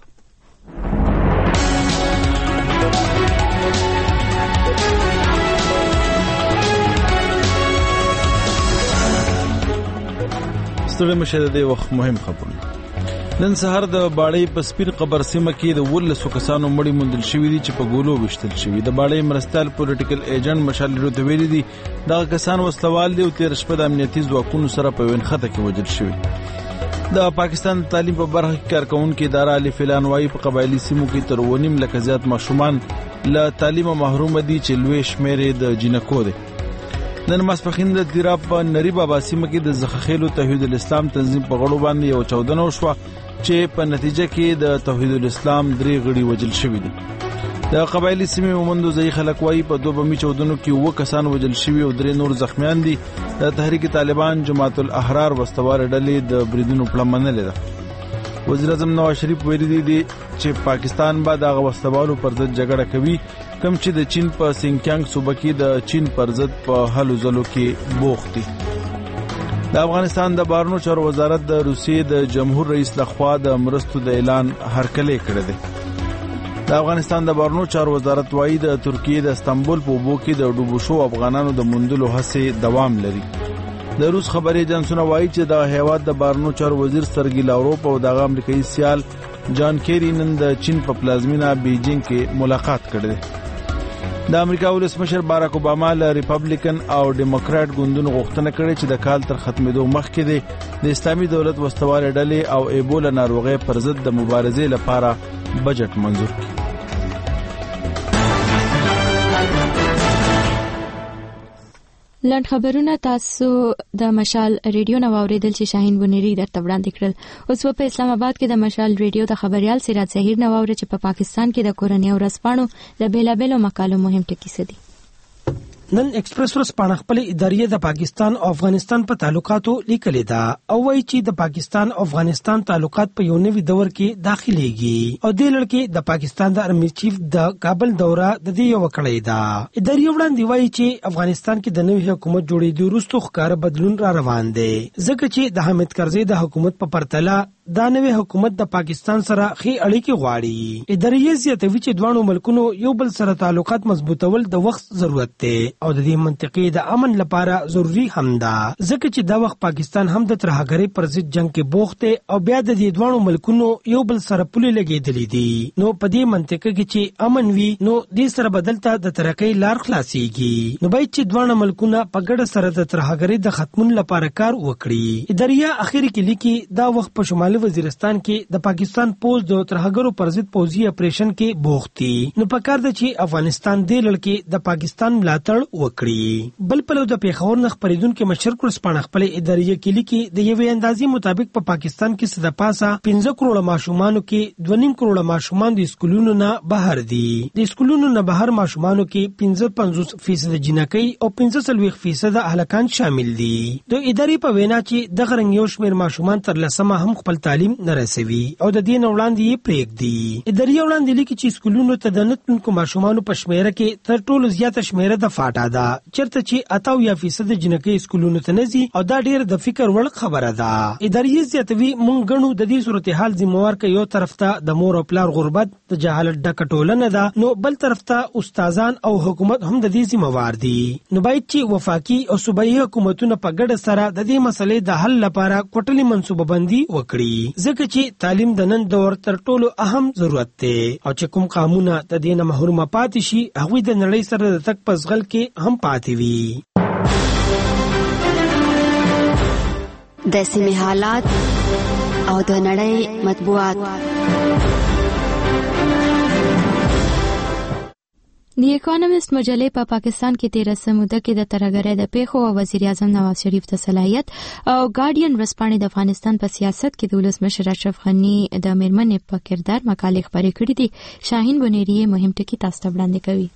Speaker 3: ستړي مشه د وخت مهم خبرونه. نن سهار د باړې په سپین قبر سیمه کې د ولسو کسانو مړی موندل شوی دي چې په ګولو وشتل شوی. د باړې مرستال پولیټیکل ایجنټ مشال ریډیو ویلي دي دا کسان وسلوال دي او تیر شپه د امنیتي ځواکونو سره په وینخته کې وژل شوی. د پاکستان تعلیم په برخه کې کارکونکو اداره الف اعلان وايي په قبایلی سیمو کې تر ونیم لکه زیات ماشومان له تعلیم محروم دي چې لوی شمېر د جنکو دي. نن ماسپخین د تیراب په نری بابا سیمه کې د زخخیلو توحید الاسلام تنظیم په غړو باندې یو چودنه وشوه چې په نتیجه کې د توحید الاسلام درې غړي وژل شوي دي. د قبایلی سیمې مومندو ځای خلک وایي په دوه بمي چودنو کې اووه کسان وژل شوي او درې نور زخمیان دي. د تحریک طالبان جماعت الاحرار وسطوار ډلې د بریدونو پلان منلې ده. وزیر اعظم نواز شریف ویلي دي چې پاکستان به د غوستوالو پر ضد جګړه کوي کوم چې د چین په سینکیانګ صوبه کې د چین پر ضد په هلو ځلو کې بوخت دي. د افغانستان د بهرنیو چارو وزارت د روسیې د جمهور رئیس لخوا د مرستو د اعلان هرکلی کړی دی. د افغانستان د بهرنیو چارو وزارت وايي د ترکیې د استانبول په اوبو کې د ډوبو شو افغانانو د موندلو هڅې دوام لري. د روس خبري ایجنسونه وايي چې د هیواد د بهرنیو چارو وزیر سرګی لاوروف او د امریکایي سیال جان کیری نن د چین په پلازمینه بیجینګ کې ملاقات کړې. د امریکا ولسمشر باراک اوباما له ریپبلیکن او ډیموکرات ګوندونو غوښتنه کړې چې د کال تر ختمېدو مخکې د اسلامي دولت وسطوال ډلې او ایبولا ناروغي پر ضد د مبارزې لپاره بجټ منظور کړي.
Speaker 2: لنډ خبرونه تاسو د مشال ریډیو نو اوریدل چې شاهین بنيري درته وړاندې کړل. اوس په اسلام آباد کې د مشال ریډیو د خبريال سراج ظهیر نو اوري چې په پاکستان کې د کورنۍ ورځپاڼو د بیلابېلو مقالو مهم ټکي څه دي.
Speaker 17: نن ایکسپریس ورځپاڼه خپل ادارې د پاکستان او افغانستان په تعلقاتو لیکلي ده او وایي چې د پاکستان او افغانستان تعلقات په یو نوي دور کې داخليږي او د لړ د پاکستان د ارمی چیف د کابل دوره د دې یو کړی ده. ادارې وړاندې وایي چې افغانستان کې د نوي حکومت جوړېدو وروسته ښکار بدلون را روان دی ځکه چې د حامد کرزي د حکومت په پرتله دا نوې حکومت د پاکستان سره ښې اړیکې غواړي. ادارې زیاتوي چې دوه ملکونو یو بل سره تعلقات مضبوطول د وخت ضرورت دی او د دې منطقې د امن لپاره ضروری هم ده ځکه چې دا وخت پاکستان هم د ترهګرۍ پر ضد جنگ کې بوخت دی او بیا د دې دوه ملکونو یو بل سره پولې لګېدلې دي. نو په دې منطقه کې چې امن وي نو دې سره بدلته د ترقۍ لار خلاصيږي. نو باید چې دوه ملکونه په ګډه سره د ترهګرۍ د ختمون لپاره کار وکړي. ادارې اخر کې لیکي دا وخت په شمالي وزیرستان کې د پاکستان پوز د ترهګرو پر ضد پوزي اپریشن کې بوخت دي. نو پکار د چې افغانستان د لړ کې د پاکستان ملاتړ وکړي. بل په لور د پیښور نه خبرېدونکو مشر کورسپانډ خپل ادارې کې لیکي د یوې اندازې مطابق په پا پاکستان کې صد پاسه پنځه کروڑ ماشومانو کې دوه نیم کروڑ ماشومان د سکولونو نه بهر دي. د سکولونو نه بهر ماشومانو کې پنځه پنځوس فیصد جنکۍ او پنځه څلوېښت فیصد هلکان شامل دي. د ادارې په وینا چې د غرنګ یو شمېر ماشومان تر لسمه هم خپل تعلیم نه رسوي او د دین وړاندې یې پرېږدي. ادارې وړاندې لیکي چې سکولونو ته د نتونکو ماشومانو په شمیره کې تر ټولو زیاته شمیره د فاټا غټه ده چرته چې اتاو یا فیصد جنکې سکولونو ته نزي او دا ډیر د فکر وړ خبره ده. اداري زیاتوي مونږ غنو د دې صورتحال ذمہوار ک یو طرف ته د مور او پلار غربت د جهالت ډکه ټولنه ده نو بل طرف ته استادان او حکومت هم د دې ذمہوار دي. نو باید چې وفاقي او صوبایي حکومتونه په ګډه سره د دې مسلې د حل لپاره کوټلي منصوبه بندي وکړي ځکه چې تعلیم د نن دور تر ټولو اهم ضرورت دی او چې کوم قانون ته د نه محروم پاتې شي هغه د نړۍ سره د تک پسغل کې هم پاتې وي.
Speaker 7: د سیمې حالات او د نړۍ مطبوعات.
Speaker 2: د اکانومیست مجلې په پا پاکستان کې تیرسمه موده کې د ترهګرۍ د پیښو او وزیر اعظم نواز شریف ته صلاحیت او ګارډین ورځپاڼې د افغانستان په سیاست کې د ولسمشر اشرف غني د میرمنې په کردار مقالې خپرې کړې دي. شاهین بنيري مهم ټکي تاسو ته وړاندې کوي.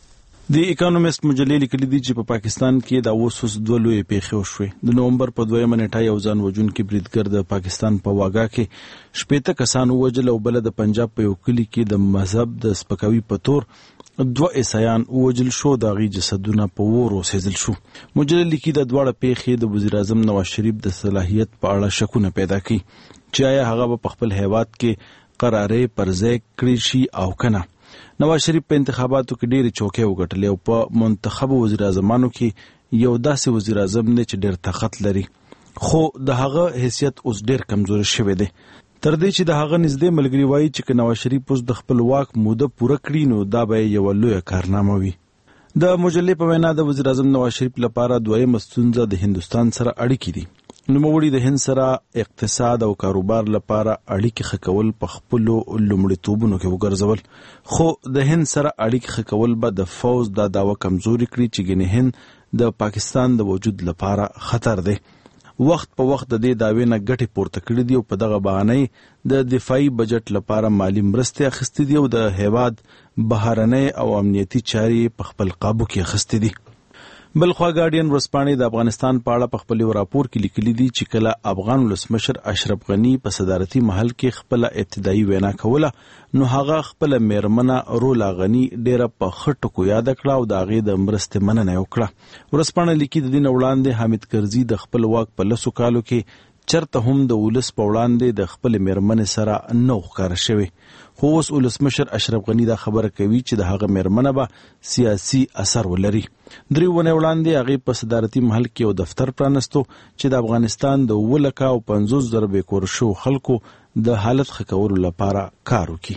Speaker 3: د اکانومیست مجلې لیکلي دي چې په پا پاکستان کې د اوسوس دوه لوی پیښې وشوې. د نومبر په دویمه نیټه یو ځان وژونکي بریدګر د پاکستان په واګا کې شپېته کسان ووژل او بل د پنجاب په یو کلي کې د مذهب د سپکاوي په تور دوه عیسایان ووژل شو د هغوی جسدونه په اور وسوځل شو. مجلې لیکي د دواړه پیښې د وزیر اعظم نواز شریف د صلاحیت په اړه شکونه پیدا کړي چې آیا هغه په خپل هیواد کې قرارې پر ځای کړی شي او کنه. نواز شریف په انتخاباتو کې ډېرې چوکۍ وګټلې او په منتخبو وزیر اعظمانو کې یو داسې وزیر اعظم دی چې ډېر طاقت لري خو د هغه حیثیت اوس ډېر کمزوري شوی دی تر دې چې د هغه نږدې ملګري وایي چې نواز شریف اوس د خپل واک موده پوره کړي نو دا به یو لویه کارنامه وي. د مجلې په وینا د وزیر اعظم نواز شریف لپاره دویمه ستونزه د هندستان سره اړیکې دي. نوموړي د هند سره اقتصاد او کاروبار لپاره اړیکې ښه کول په خپلو لومړیتوبونو کې وګرځول خو د هند سره اړیکې ښه کول به د فوز دا دعوه کمزوري کړي چې ګنې هند د پاکستان د وجود لپاره خطر دی. وخت په وخت د دې دعوې نه ګټې پورته کړې دي او په دغه بهانه د دفاعي بجټ لپاره مالی مرستې اخیستې دي او د هیواد بهرنۍ او امنیتي چارې په خپل قابو کې اخیستې دي. بلخوا ګارډین ورځپاڼې د افغانستان په اړه په خپل راپور کې لیکلي دي چې کله افغان ولسمشر اشرف غني په صدارتي محل کې خپل ابتدایي وینا کوله نو هغه خپل میرمنه رولا غني ډیره په خټکو یاد کړه او د هغې د مرستې مننه وکړه. ورځپاڼه لیکي د دې نه وړاندې حامد کرزي د خپل واک په لسو کالو کې چرته هم د ولس په وړاندې د خپل میرمنې سره نه ښکاره شوی خو اوس ولسمشر اشرف غني دا خبره کوي چې د هغه میرمنه به سیاسي اثر ولري. درې ونې وړاندې هغې په صدارتي محل کې یو دفتر پرانستو چې د افغانستان د اووه لکه او پنځوس زره بېکور شوو خلکو د حالت ښه کولو لپاره کار وکړي.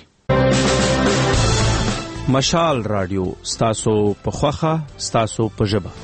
Speaker 22: مشال راډیو ستاسو په خوښه ستاسو په ژبه.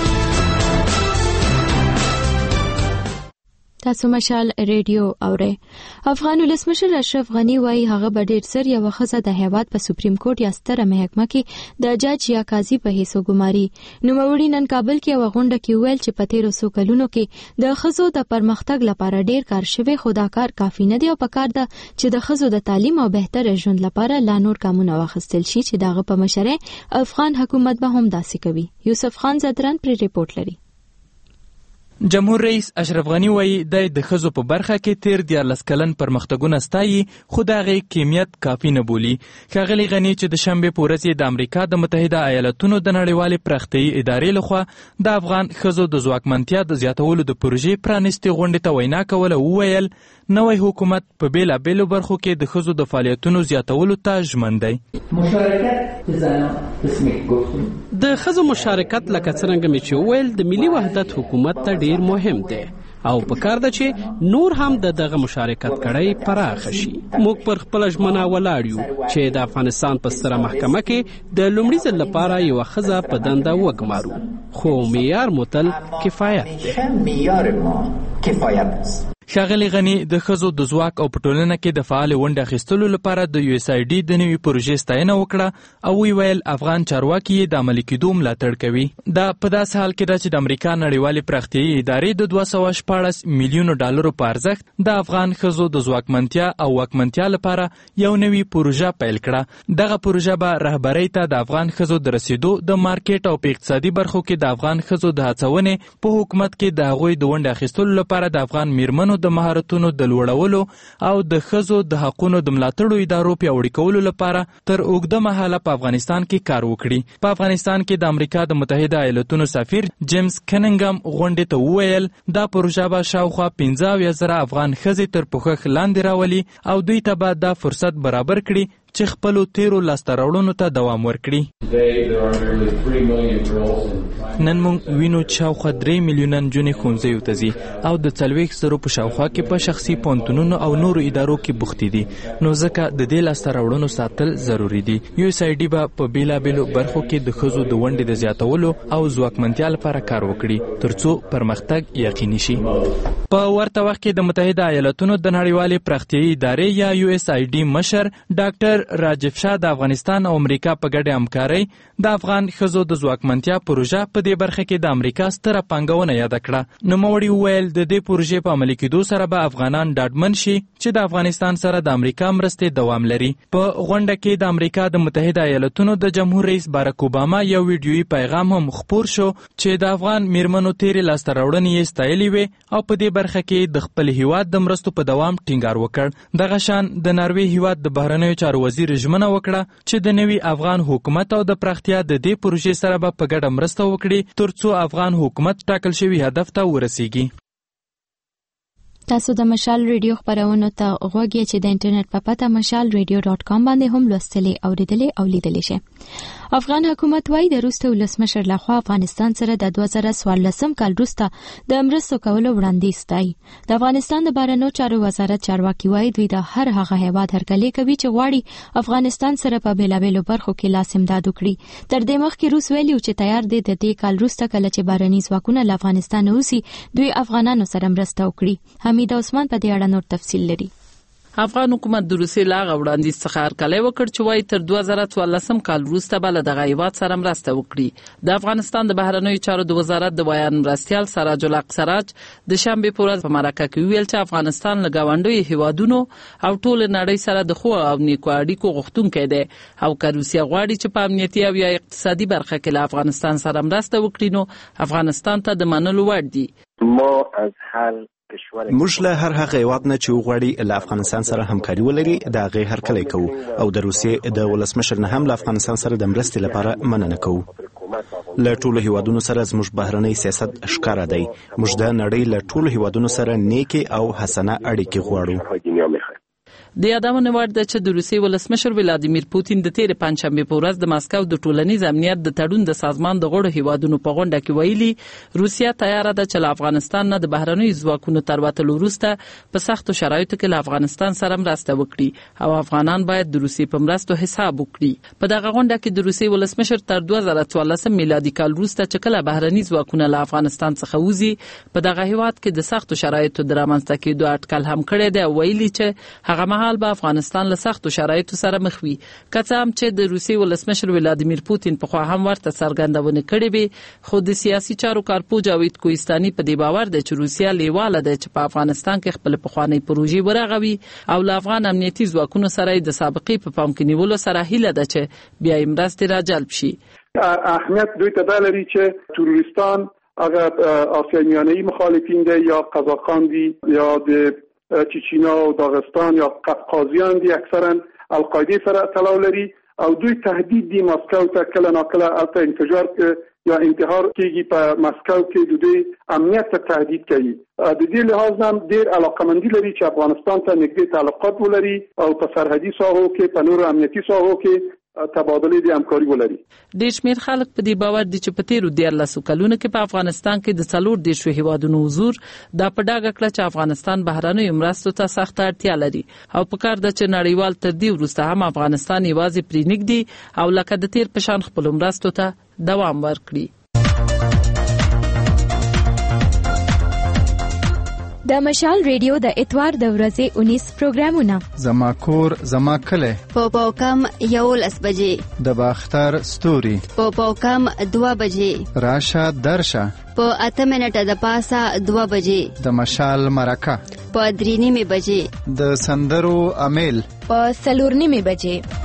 Speaker 2: تاسو مشال ریډیو اورئ. افغان ولسمشر اشرف غني وايي هغه به ډېر ژر یوه ښځه د هیواد په سپریم کورټ یا ستره محکمه کې د جج یا قاضي په حیث وګماري. نوموړي نن کابل کې یوه غونډه کې وویل چې په تیرو څو کلونو کې د ښځو د پرمختګ لپاره ډېر کار شوی خو دا کار کافي نه دی او پکار ده چې د ښځو د تعلیم او بهتر ژوند لپاره لا نور ګامونه واخیستل شي چې د هغه په مشرۍ افغان حکومت به هم داسې کوي. یوسف خان زدران پرې ریپورت لري.
Speaker 23: جمهور رئیس اشرف غني وایي د د ښځو په برخه کې تیر دیارلس کلن پرمختګونه ستایي خو د هغې کمیت کافي نه بولي. ښاغلي غني چې د شنبې په ورځ د امریکا د متحده ایالتونو د نړیوالې پراختیایي ادارې لخوا د افغان ښځو د ځواکمنتیا د زیاتولو د پروژې پرانیستې غونډې ته وینا کوله وویل نوی حکومت په بیلابیلو برخو کې د ښځو د فعالیتونو زیاتولو ته ژمن دی.
Speaker 24: د ښځو مشارکت لکه څرنګه مې چې وویل د ملي وحدت حکومت ته ډیر مهم دی او پکار ده چې نور هم د دغه مشارکت کړی پراخ شي. موږ پر خپل ژمنه ولاړ یو چې د افغانستان په ستره محکمه کې د لومړي ځل لپاره یوه ښځه په دنده وګمارو خو معیار مو تل کفایت دی.
Speaker 23: معیار ما کفایت است. ښاغلي غني د ښځو د ځواک او په ټولنه کې د فعال ونډې اخیستلو لپاره د یو اس آی ډي د نوي پروژې ستاینه وکړه او وی ویل افغان چارواکي یې د عملي کېدو ملاتړ کوي. دا په داسې حال کې ده چې د امریکا نړیوالې پراختیایي ادارې د دوه سوه شپاړس میلیونو ډالرو په ارزښت د افغان ښځو د ځواکمنتیا او واکمنتیا لپاره یو نوي پروژه پیل کړه. دغه پروژه به رهبرۍ ته د افغان ښځو د رسیدو د مارکیټ او په اقتصادي برخو کې د افغان ښځو د هڅونې په حکومت کې د هغوی د ونډې اخیستلو لپاره د افغان میرمنو د مهارتونو د لوړولو او د ښځو د حقونو د ملاتړو ادارو پیاوړي کولو لپاره تر اوږده مهاله په افغانستان کې کار وکړي. په افغانستان کې د امریکا د متحده ایالتونو سفیر جیمز کننګم غونډې ته وویل دا پروژه به شاوخوا پنځه اویا زره افغان ښځې تر پوښښ لاندې راولي او دوی ته به دا فرصت برابر کړي چې خپلو تیرو لاسته راوړنو ته دوام ورکړي. نن موږ وینو چې شاوخوا درې میلیونه نجونې ښوونځیو ته ځي او د څلوېښت زرو په شاوخوا کې په شخصي پوهنتونونو او نورو ادارو کې بوختې دي، نو ځکه د دې لاسته راوړنو ساتل ضروري دي. یو ایس آی ډي به په بېلابېلو برخو کې د ښځو د ونډې د زیاتولو او ځواکمنتیا لپاره کار وکړي تر څو پرمختګ یقیني شي. په ورته وخت کې د متحده ایالتونو د نړیوالې پراختیایي ادارې یا یو ایس آی ډي مشر ډاکټر راجف شاه د افغانستان او امریکا په ګډه همکارۍ د افغان ښځو د ځواکمنتیا پروژه په دې برخه کې د امریکا ستره پانګونه یاده کړه. نوموړي وویل د دې پروژې په عملي کېدو سره به افغانان ډاډمن شي چې د افغانستان سره د امریکا مرستې دوام لري. په غونډه کې د امریکا د متحده ایالتونو د جمهور رئیس باراک اوباما یو ویډیویي پیغام هم خپور شو چې د افغان میرمنو تیرې لاسته راوړنې یې ستایلې وې او په دې برخه کې د خپل هیواد د مرستو په دوام ټینګار وکړ. دغه شان د ناروې هیواد د بهرنیو چارو وزیر ژمنه وکړه چې د نوي افغان حکومت او د پراختیا د دې پروژې سره به په ګډه مرسته وکړي ترڅو افغان حکومت ټاکل شوي هدف ته ورسیږي.
Speaker 2: تاسو د مشال ریډیو خبرونو ته غوږ یې چې د انټرنیټ په پته مشال ریډیو ډاټ کام باندې هم لوستلی او لیدلی او لیدلی شئ. افغان حکومت وايي د روسته ولسمشر لخوا افغانستان سره د دوه زره څوارلسم کال وروسته د مرستو کولو وړاندیز دی. د افغانستان د بهرنیو چارو وزارت چارواکي وايي دوی د هر هغه هیواد هرکلی کوي چې غواړي افغانستان سره په بیلابیلو برخو کې لاس امداد وکړي. تر دې مخکې روس ویلي چې تیار دی د دې کال وروسته کله چې بهرني ځواکونه له افغانستان ووځي دوی افغانانو سره مرسته وکړي. حمید عثمان په دې اړه نور تفصیل لري.
Speaker 1: افغان حکومت د روسیې له وړاندیز څخه هرکلی وکړ چې وایي تر دوه زره څوارلسم کال وروسته به له دغه هیواد سره مرسته وکړي. د افغانستان د بهرنیو چارو د وزارت د بیان مرستیال سراج الحق سراج د شنبې په ورځ په مرکه کې ویل چې افغانستان له ګاونډیو هیوادونو او ټول نړۍ سره د ښو او نیکو اړیکو غوښتونکی دی او که روسیه غواړي چې په امنیتي او یا اقتصادي برخه کې له افغانستان سره مرسته وکړي نو افغانستان ته د منلو وړ دي.
Speaker 8: ما از حل موږ له هر هغه هیواد نه چې وغواړي له افغانستان سره همکاري ولري د هغې هرکلی کوو او د روسیې د ولسمشر نه هم له افغانستان سره د مرستې لپاره مننه کوو. له ټولو هیوادونو سره زموږ بهرنی سیاست ښکاره دی. موږ د نړۍ له ټولو هیوادونو سره نیکې او حسنه اړیکې غواړو.
Speaker 1: د یادونه وړ ده چې د روسیې ولسمشر ولادیمیر پوتین د تیرې پنجشنبې په ورځ د ماسکو د ټولنیز امنیت د تړون د سازمان د غړو هیوادونو په غونډه کې ویلي روسیه تیاره ده چې له افغانستان نه د بهرنیو ځواکونو تر وتلو وروسته په سختو شرایطو کې له افغانستان سره مرسته وکړي او افغانان باید د روسیې په مرستو حساب وکړي. په دغه غونډه کې د روسیې ولسمشر تر دوه زره څوارلسم میلادي کال وروسته چې کله بهرني ځواکونه له افغانستان څخه وځي په دغه هیواد کې د سختو شرایطو د رامنځته کېدو اټکل هم کړی دی او ویلي چې هغه مهال به افغانستان له سختو شرایطو سره مخ وي. که څه هم چې د روسیې ولسمشر ولادیمیر پوتین پخوا هم ورته څرګندونه کړې وي خو د سیاسي چارو کارپوه جاوید کوهستاني په دې باور دی چې روسیه لیواله ده چې په افغانستان کې خپل پخوانی پروژې ورغوي او له افغان امنیتي ځواکونو سره د سابقې په پام کې نیولو سره هیله ده چې بیا یې مرستې راجلب شي.
Speaker 10: اهمیت دوی ته دا لري چې تروریستان هغه آسیا میانه‌ای مخالفین دي یا قزاقستان دي یا د چچینا و داغستان یا قفقازیان دی اکثرا القاعده سره تړاو لري او دوی تهدید دی مسکو ته کله ناکله البته انفجار یا انتحار کیږي په مسکو کې د دوی امنیت ته تهدید کوي. د دې لحاظ هم ډیر علاقمندي لري چې افغانستان ته نږدې تعلقات ولري او په سرحدي ساحو کې په نورو امنیتي ساحو کې تبادله د همکاري ولري.
Speaker 1: ډېر شمېر خلک په دې باور دي چې په تیرو دیارلسو کلونو کې په افغانستان کې د څلور دېرشو هیوادونو حضور دا په ډاګه کړه چې افغانستان بهرنیو مرستو ته سخته اړتیا لري او پکار ده چې نړیوال تر دې وروسته هم افغانستان یوازې پرې نږدي او لکه د تیر په شان خپلو مرستو ته دوام ورکړي.
Speaker 2: د مشال ریډیو د اتوار د ورځې اونیس پروګرامونه
Speaker 13: زما کور زما کله
Speaker 7: په پاوکم یولس بجې
Speaker 13: د باختر ستوري
Speaker 7: په پاوکم دوه بجې
Speaker 13: راشه درشه
Speaker 7: په اته منټه د پاسه دوه بجې
Speaker 13: د مشال مرکه
Speaker 7: په درې نیمې بجې
Speaker 13: د سندرو امیل
Speaker 2: په څلور نیمې بجې.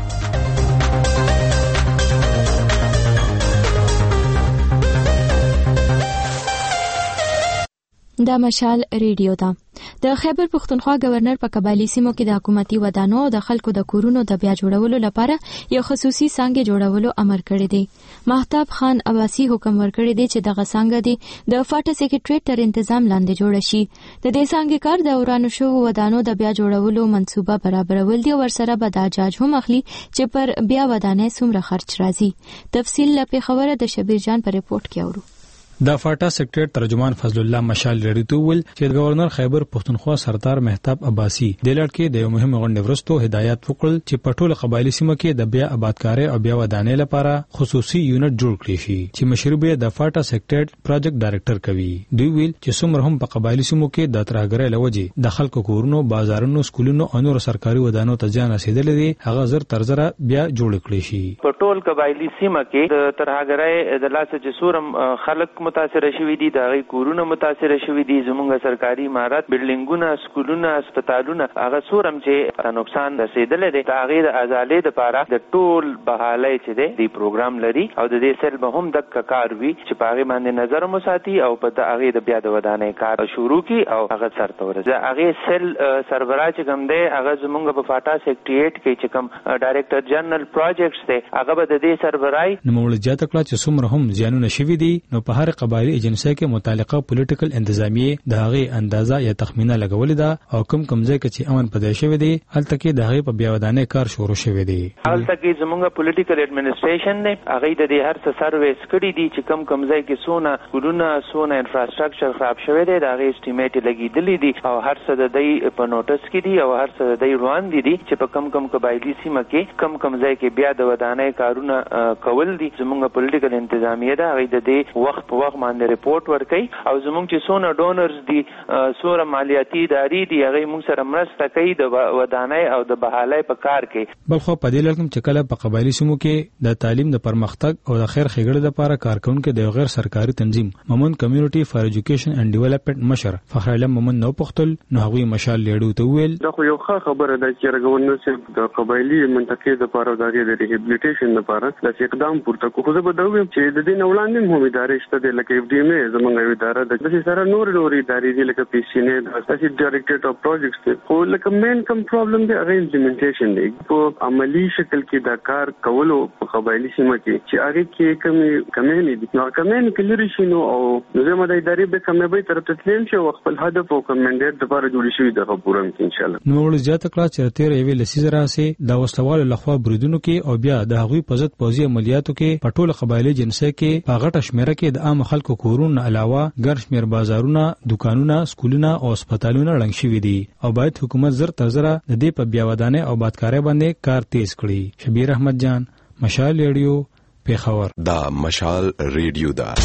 Speaker 2: د مشال ریډیو ده. د خیبر پختونخوا گورنر په قبایلی سیمو کې د حکومتي ودانو او د خلکو د کورونو د بیا جوړولو لپاره یو خصوصي څانګه جوړولو امر کړی دی. مهتاب خان عباسی حکم ورکړی دی چې دغه څانګه دی د فاټا سیکریټریټ تر تنظیم لاندې جوړ شي. د دې څانګې کار د ورانو شوو ودانو د بیا جوړولو منصوبه برابرول دی او ورسره به د جاج هم اخلي چې پر بیا ودانۍ څومره خرچ راځي. تفصیل لپاره خبره د شبیر جان په ریپورت کې اورو.
Speaker 6: د فاټا سیکریټریټ ترجمان فضل الله مشال ریډیو ته ویل چې گورنر خیبر پختونخوا سردار مهتاب عباسی د لړ کې د یو مهم غونډې ورستو هدایت وکړل چې په ټوله قبایلی سیمه کې د بیا آبادکاري او بیا ودانۍ لپاره خصوصي یونټ جوړ کړي شي چې مشروع د فاټا سیکریټریټ پروجیکټ ډایریکټر کوي. دوی ویل چې څومره هم په قبایلی سیمو کې د ترهګرۍ لوجې د خلکو کورونو، بازارونو، سکولونو او نور سرکاري ودانو ته ځان رسیدلې دي هغه زر تر زره بیا جوړ کړي شي.
Speaker 21: په ټول قبایلی سیمه کې د ترهګرۍ د لاسه جسورم خلک متاثر شوي دي، د هغې کورونه متاثر شوي دي، زمونږ سرکاري عمارت، بلډینګونه، سکولونه، هسپتالونه هغه څورم چې نقصان رسېدلی دی د هغې د ازالۍ دپاره د ټول بحالۍ چې دی دی پروګرام لري او د دې سیل به هم دقه کار وي چې په هغې باندې نظر مو ساتي او په د هغې د بیا د ودانۍ کار شروع کړي او هغه سر ته ورسي. د هغې سیل سربراہ چې کوم دی هغه زمونږ په فاټا سیکریټریټ کې چې کوم ډایرکټر جنرال پروجیکټس دی هغه به د دې سربراہ
Speaker 6: نوموړي زیاته کړه چې څومره هم زیانونه شوي دي نو په هر قبایلي ایجنسۍ کې متعلقه پولیټیکل انتظامیه د هغې اندازه یا تخمینه لګولې ده او کوم کوم ځای کې چې امن پدې شوی دی هلته کې د هغې په بیا ودانۍ کار شروع شوی دی.
Speaker 21: هلته کې زموږ پولیټیکل ایډمنسټریشن دی هغې د دې هر څه سرویس کړي دي چې کوم کوم ځای کې څونه سکولونه څونه انفراسټرکچر خراب شوی دی د هغې اسټیمیټ لګېدلي دي او هر څه د دوی په نوټس کې دي او هر څه د دوی روان دي چې په کم کم قبایلي سیمه کې کم کم ځای کې بیا د ودانۍ کارونه کول دي. زموږ پولیټیکل انتظامیه ده هغې د دې وخت په وخت باندې رپورټ ورکوي او زموږ چې څونه ډونرز دي څومره مالیاتي ادارې دي هغې موږ سره مرسته کوي د ودانۍ او د بحالۍ په کار کې.
Speaker 6: بلخو په دې لړ کې چې کله په قبایلي سیمو کې د تعلیم د پرمختګ او د خیر ښېګړې لپاره کارکوونکي د یو غیر سرکاري تنظیم مومن کمیونټي فار ایجوکیشن اینډ ډیولپمنټ مشر فخر علم مومن نو پختل نو هغوی مشال لیډو ته ویل
Speaker 12: دا خو یو ښه خبره ده چې گورنر صاحب د قبایلي منطقې لپاره او د هغې د ریهیبلیټیشن لپاره داسې اقدام پورته کړو. خو زه به دا ووایم چې د دې نه وړاندې هم ادارې شته دي لکه اف ډي ایم ای زموږ یو اداره ده داسې سره نور نور ادارې دي لکه پی سی ان ای داسې ډایرکټریټ اف پروجیکټس دي خو لکه مین کم پرابلم دی هغه امپلیمنټیشن دی. په عملي شکل کې دا کار کولو په قبایلي سیمه کې چې هغې کې کمې کمې دي نو کمې کې لرې شي نو او نو زما د ادارې به کامیابۍ طرف ته تللی شي او خپل هدف او کمنډیټ دپاره جوړې شوي دغه پوره کړي انشاءالله.
Speaker 6: نوموړي زیاته کړه چې تېره یوې لسیزې راهیسې د وسلوالو لخوا بریدونو کې او بیا د هغوی په ضد پوځي عملیاتو کې په ټوله قبایلي جنسۍ کې په غټه شمېره کې د عام خلکو کورونو علاوه ګڼ شمېر بازارونه، دکانونه، سکولونه او هسپتالونه ړنګ شوي دي او باید حکومت زر تر زره د دې په بیا ودانۍ او آبادکارۍ باندې کار تیز کړي. شبیر احمد جان، مشال ریډیو، پیښور.
Speaker 15: دا مشال ریډیو ده.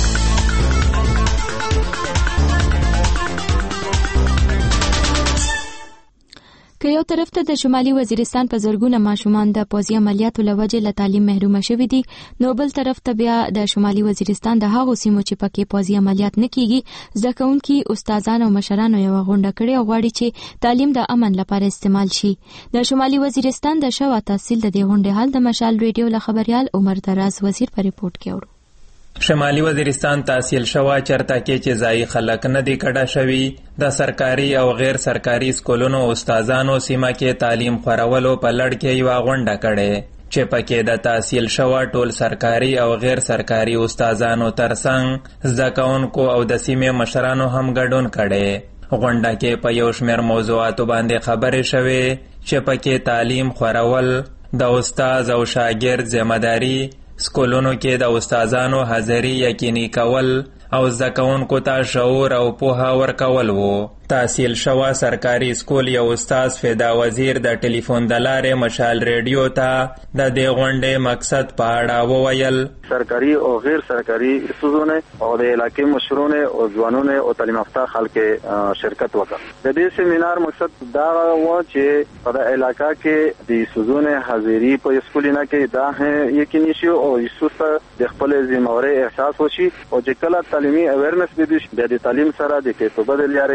Speaker 2: که یو طرف ته د شمالي وزیرستان په زرګونه ماشومان د پوځي عملیاتو له وجې له تعلیم محرومه شوي دي نو بل طرف ته بیا د شمالي وزیرستان د هغو سیمو چې پکې پوځي عملیات نه کیږي زده کوونکي، استادان او مشرانو یوه غونډه کړې او غواړي چې تعلیم د امن لپاره استعمال شي. د شمالي وزیرستان د شوا تحصیل د دې غونډې حال د مشال ریډیو له خبریال عمر دراز وزیر په ریپورت کې اورو.
Speaker 16: شمالي وزیرستان تحصیل شوا چرته کې چې ځایي خلک نه دي کډه شوي د سرکاري او غیر سرکاري سکولونو استادانو سیمه کې تعلیم خورولو په لړ کې یوه غونډه کړې چې پکې د تحصیل شوا ټول سرکاري او غیر سرکاري استادانو ترڅنګ زده کوونکو او د سیمې مشرانو هم ګډون کړی. غونډه کې په یو شمېر موضوعاتو باندې خبرې شوې چې پکې تعلیم خورول، د استاد او شاګرد ذمہداري، سکولونو کې د استادانو حاضري یقیني کول او زده کوونکو ته شعور او پوهه ورکول وو. تحصیل شوا سرکاري سکول یو استاد فدا وزیر د ټلیفون د لارې مشال ریډیو ته د دې غونډې مقصد په اړه وویل.
Speaker 25: سرکاري او غیر سرکاري سوزونه او د علاقې مشرونه او ځوانونه او تعلیم یافته خلک شرکت وکړ. د دې سیمینار مقصد دا و چې په علاقې کې د سوزونه حاضری په سکولینه کې دا یقیني شي او یسوسه د خپل ذمہواری احساس وشي او چې کله تعلیمي اویرنس به د تعلیم سره د کتابت لري د کلام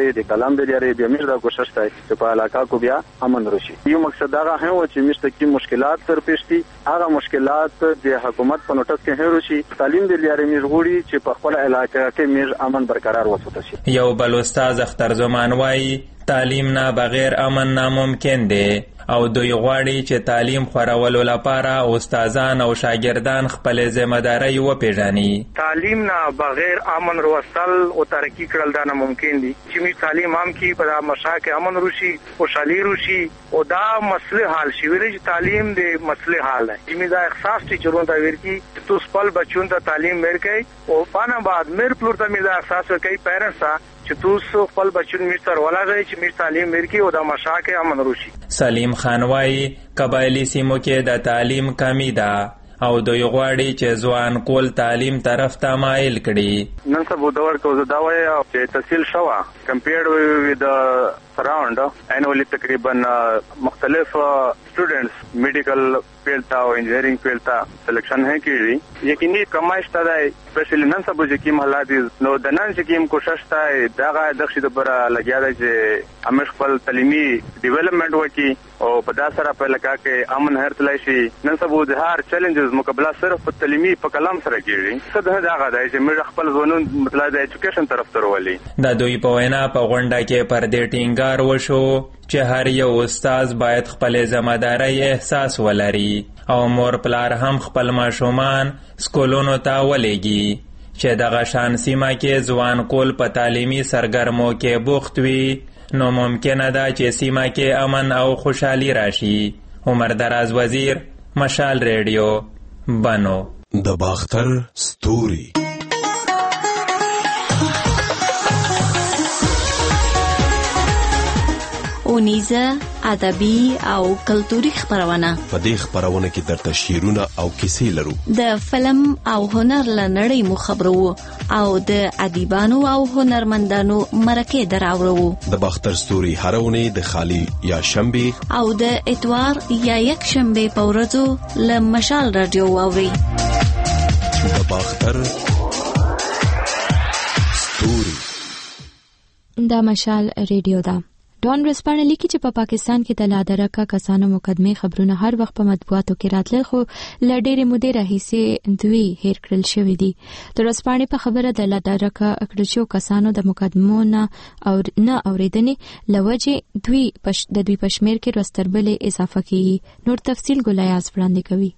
Speaker 25: سلام دلیاره بیا میر دا کوشش دی چې په علاقه کو بیا امن راشي. یو مقصد دا هم و چې مشته کې مشکلات تر پیش دي، هغه مشکلات د حکومت په نوټس کې هم راشي. تعلیم دلیاره میر غوړي چې په خپل علاقه کې میر امن برقرار وساتل شي.
Speaker 16: یو بل استاد اختر زمان وایي تعلیم نه بغیر امن ناممکن دی او دوی غواړي چې تعلیم خورولو لپاره استادان او شاګردان خپل ذمہداري وپیژني.
Speaker 11: تعلیم نه بغیر امن وروستل او ترقی کول دا ناممکن دي. چې می تعلیم عام کی په مشاکل امن روشي، خوشحالي روشي او دا مسله حل شي. ویل چې تعلیم د مسله حل دی. چې می دا احساس ټیچرونو ته ورکی تو خپل بچون ته تعلیم ورکړي او پانه بعد میر پلور ته می دا احساس ورکړي پیرنټس چې تو خپل بچون میستر ولاږي چې میر تعلیم ورکی او دا مشاکل امن روشي.
Speaker 16: سلیم خان وایي قبایلی سیمو کې د تعلیم کمی ده او دوی غواړي چې ځوان کول تعلیم طرف ته مایل کړي.
Speaker 25: نن سبا د ورکو زدا وایي چې تحصیل شوه کمپیرډ وذ سراوند انولی تقریبا مختلف سټوډنټس میډیکل فیلډ ته او انجینرینګ فیلډ ته سلیکشن هي کړی. یقیني کمایش ته دی سپیشلی نن سبا چې کوم حالات نو د نن چې کوم کوشش ته دغه د شي د پر لګیا دی چې امر خپل تعلیمي ډیولپمنٹ وکړي او په داسره په لکه کې امن هرتلای شي. نن سبا د هر چیلنجز مقابله صرف په تعلیمي په کلام سره کیږي. څه ده دغه دی چې موږ خپل ځوانون مطلب د ایجوکیشن طرف ته ورولي.
Speaker 16: د دوی په وینا په غونډه کې پر دې ټینګار وشو چې هر یو استاد باید خپل ذمہداري احساس ولري او مور پلار هم خپل ماشومان سکولونو ته ولېږي چې دغه شان سیمه کې ځوان کول په تعلیمي سرګرمو کې بوخت وي نو ممکنه ده چې سیمه کې امن او خوشحالي راشي. عمر دراز وزیر، مشال ریډیو، بنو.
Speaker 15: د باختر ستوري
Speaker 2: اونیزه ادبي او کلتوري خبرونه.
Speaker 15: په دې خبرونه کې درته شعرونه او کیسې لرو.
Speaker 2: د فلم او هنر لنړۍ مو خبرو او د ادیبانو او هنرمندانو مرکه دراوړو.
Speaker 15: د باختر ستوري هرونه د خالی یا شنبه
Speaker 2: او د اتوار یا یک شنبه په ورځو ل مشال رادیو واوري.
Speaker 15: د باختر ستوري
Speaker 2: دا مشال ریډیو دا. ډون ورسپانه لیکي چې په پا پاکستان کې د لادرکه کسانو مقدمه خبرونه هر وخت په مطبوعاتو کې راتل خو لډېرې مودې راهیسې دوی هیر کړل شوې دي. د ورسپانه په خبره د لادرکه اکړچو کسانو د مقدمو نه او نه اوریدنې لوجه دوی پش د دوی پشمیر کې رستربلې اضافه کیږي. نور تفصیل ګلایاز وړاندې کوي.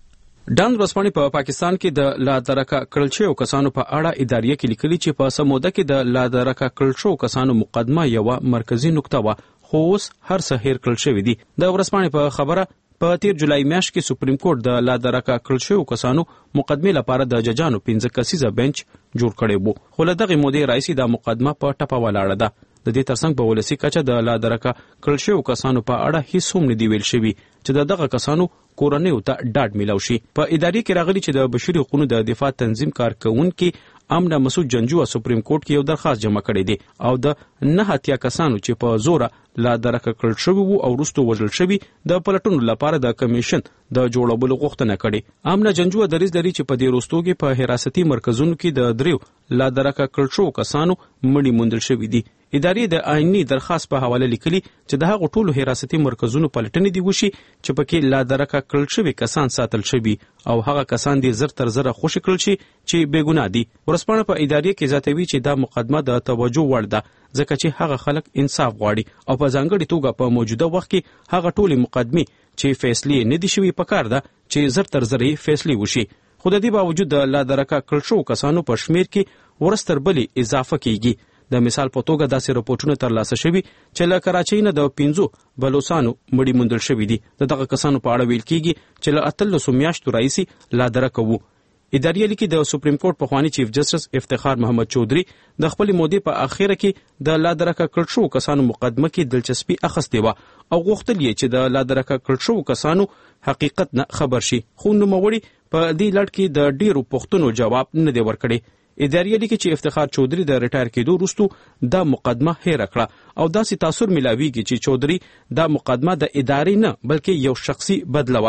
Speaker 22: ډان ورسپانه په پا پاکستان کې د لادرکه کړلچو کسانو په اړه ادارې کې لیکلي چې په سموده کې د لادرکه کړلچو کسانو مقدمه یو مرکزی نقطه و خو اوس هر څه هیر کړل شوی دی. د ورسپانه په خبره په تیر جولای میاشت کې سپریم کورټ د لادرکه کړلچو کسانو مقدمه لپاره د ججانو پنځه کسیزه بنچ جوړ کړی وو. خو له دغه مودې راځي د مقدمه په ټپه ولاړه ده. د دې ترڅنګ په ولسی کچه د لادرکه کړلچو کسانو په اړه هیڅ هم نه دی ویل شوی چې د دغه کسانو کورنۍ ته ډاډ میلاو شي. په ادارې کې راغلي چې د بشري حقوقو د دفاع تنظیم کارکونکو امنه مسعود جنجو سپریم کورټ کې یو درخواست جمع کړی دی او د نه هتیا کسانو چې په زور لادرکه کړل شوی وو او وروسته وژل شوی د پلټونو لپاره د کمیشن د جوړولو غوښتنه کړې. امنه جنجو دریز لري چې په دې وروستو کې په حراستي مرکزونو کې د دریو لادرکه کړل شو کسانو مړي موندل شوی دي. ادارې د آئینی درخواست په حواله لیکلي چې د هغو ټولو حراستي مرکزونو پلټنې دی وشي چې پکې لادرکه کړل شوی کسان ساتل شوی او هغه کسان دي زر تر زر خوشی کړل شي چې بېګناه دي. ورسپانه په ادارې کې ذاتوي چې دا مقدمه د توجه وړ ده ځکه چې هغه خلک انصاف غواړي او په ځانګړي توګه په موجوده وخت کې هغه ټولې مقدمې چې فیصلې نه دي شوي پکار ده چې زر تر زر فیصلې وشي. خو د دې باوجود د لادرکه کړل شو کسانو په شمیر کې ورستربلې اضافه کیږي. د مثال په توګه داسې رپورټونه ترلاسه شوي چې له کراچۍ نه د پنځو بلوچستانو مړي موندل شوي دي. د دغه کسانو په اړه ویل کیږي چې له اتلسو میاشتو راهیسې لادرکه وو. ادارې لیکي د سپریم کورټ پخوانی چیف جسټس افتخار محمد چودھری د خپل مودې په اخیره کې د لادرکه کړل شو کسانو مقدمه کې دلچسپي اخیستې و او غوښتل یې چې د لادرکه کړل شو کسانو حقیقت نه خبر شي. خو نوموړي په دې لړ کې د ډیرو پوښتنو جواب نه دی ورکړی. ادارې لیکي چې افتخار چودھری د ریټایر کېدو وروسته دا مقدمه هیر کړه او داسې تاثر ملاویږي چې چودھری دا مقدمه د ادارې نه بلکې یو شخصي بدله و.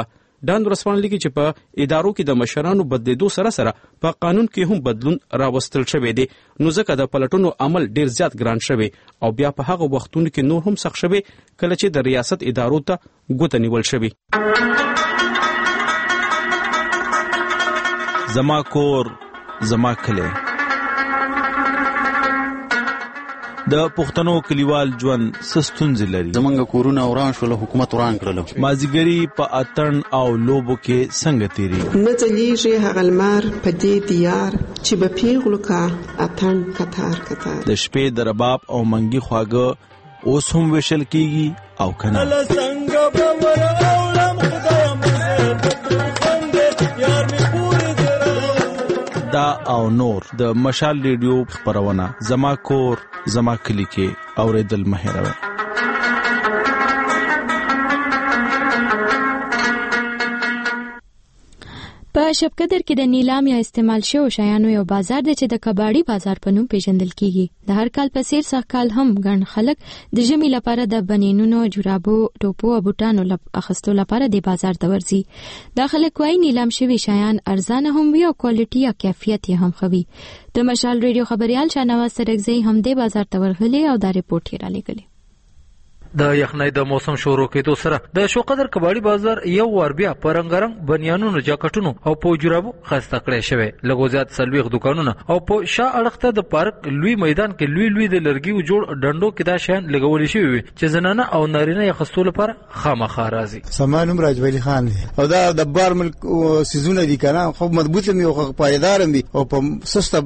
Speaker 22: ډاند ورسپانل لیکي چې په ادارو کې د مشرانو بدلیدو سره سره په قانون کې هم بدلون راوستل شوی دی، نو ځکه د پلټونو عمل ډیر زیات ګران شوی او بیا په هغه وختونو کې نور هم سخت شوی کله چې د ریاست ادارو ته ګوته نیول شوی.
Speaker 3: زما کور زما کلی. د پښتنو کلیوال ژوند سستونځ لري.
Speaker 9: زمونږ کورونه وران شول، حکومت وران کړل.
Speaker 3: مازیګری په اتن او لوبو کې څنګه تیری
Speaker 14: نه ځلیږي هغه لمر په دې دیار چې به پیغلو کا اتن کتار کتار.
Speaker 3: د شپې د رباب او منګي خواږه اوس هم وشل کیږي او کنه. دا او نور د مشال ریډیو خبرونه زما کور زما کلی کې اوریدل مهیروي.
Speaker 2: په شپقدر کې د نیلام یا استعمال شوو شیانو یو بازار دی چې د کباړي بازار په نوم پیژندل کیږي. د هر کال په څیر سخت کال هم ګڼ خلک د ژمي لپاره د بنینونو، جورابو، ټوپو او بوټانو اخیستو لپاره د بازار ته ورځي. دا خلک وايي نیلام شوي شیان ارزانه هم وي او کوالټي یا کیفیت یې هم ښه وي. د مشال ریډیو خبريال شاهنواز سرکزی هم د بازار ته ورغلي او دا ریپورت یې را لېږلی.
Speaker 18: د یخنۍ د موسم شروع کېدو سره د شوقدر کباړي بازار یو ور بیا په رنګارنګ بنیانونو، جاکټونو او په جورابو خسته کړی شوی. لږ زیات څلوېښت دکانونه او په شا اړخ ته د پارک لوی میدان کې لوی لوی د لرګیو جوړ ډنډو کې دا شیان لګولي شوي وي چې زنانه او نارینه یې خستو لپاره خامخا راځي.
Speaker 19: سامان هم راج ولی خان دی او دا د بار ملک سيزونه دي کنه، خو مضبوط مې او پایدار دي او په سسته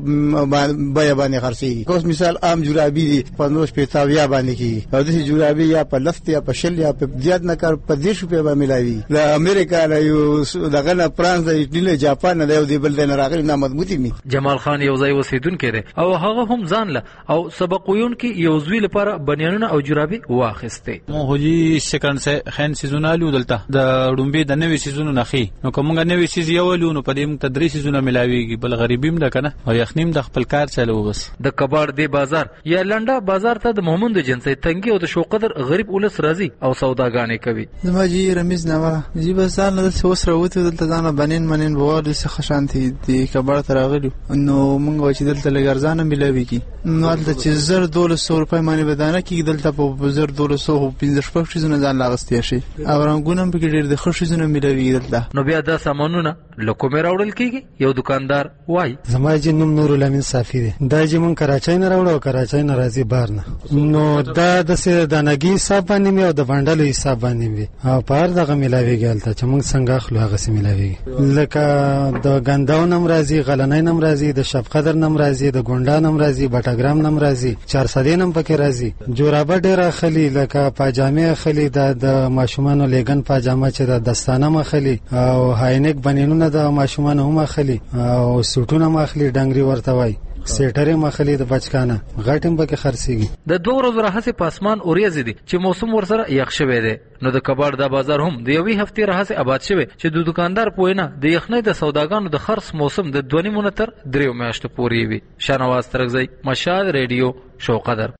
Speaker 19: بیا باندې خرڅي. اوس مثال عام جورابي دي پندوس پیتاویا باندې کی او د جورابي یا په لفت یا په شل یا په زیات نه کار په دې شو په ملاوي. له امریکا له یو دغه نه فرانس د ایټلی جاپان نه دی بل د راغلي نه مضبوطی می.
Speaker 18: جمال خان یو ځای اوسیدونکو دی او هغه هم ځان له او سبق ویونکو یو ځوی لپاره بنیانونه او جورابي واخسته.
Speaker 22: مو هجی سکند سه خین سيزونه لو دلته د ډومبي د نوې سيزونه نخي نو کومه نوې سيز یو لونو په دې تدریس سيزونه ملاويږي بل غریبیم ده کنه او یخنیم د خپل کار چلو بس.
Speaker 18: د کباړ دی بازار یا لنډه بازار ته د محمد جنسي تنګي او د شوقدر غریب ولس راځي او سوداګانې کوي.
Speaker 19: زما جی رمیز نوره جی بسال نه اوس راوته دلته ځانه بنین منین بوال څه خشانتي دی کباړ تر راغلی نو مونږ چې دلته لګرزانه ملاوي کی نو دلته چې زر دوله سو روپۍ باندې بدانه کی دلته په زر دوله سو پنځه شپږ شي نه ځان لاغستې شي او رنګونه به ډېر د خوشي زونه ملاوي دلته.
Speaker 18: نو بیا دا سامانونه لکه مې راوړل کیږي. یو دکاندار وای
Speaker 20: زما جی نوم نور الامین صافی دی، دا چې مونږ کراچۍ نه راوړو او کراچۍ نه راځي بار نه نو دا د سه دانګي حساب باندې مې او د باندې حساب باندې وي او پر دغه ملاوي ګالته چې موږ څنګه خلو هغه سم ملاوي لکه د ګنداو نم راځي، غلنۍ نم راځي، د شفقدر نم راځي، د ګونډا نم راځي، بټاګرام نم راځي، چار سدې نم پکې راځي، جورابه ډېر خلی لکه پاجامه خلی د ماشومان لګن پاجامه چې د دستانه مخلي او هاینک بنینونه د ماشومان هم خلی او سوټونه مخلي ډنګري ورته وای سیټره مخلي د بچکانه غټم به کې خرڅيږي.
Speaker 18: د دوه ورځې راهسه پاسمان اوریځ دي چې موسم ورسره یخ شوی دی. نو د کباړ د بازار هم د یوې هفتې راهسه آباد شوی چې د دکاندار پوینه د یخنۍ د سوداګانو د خرڅ موسم د دوه نیمه تر دریو میاشتو پورې وي. شاهنواز ترغزی، مشال ریډیو، شوقدر.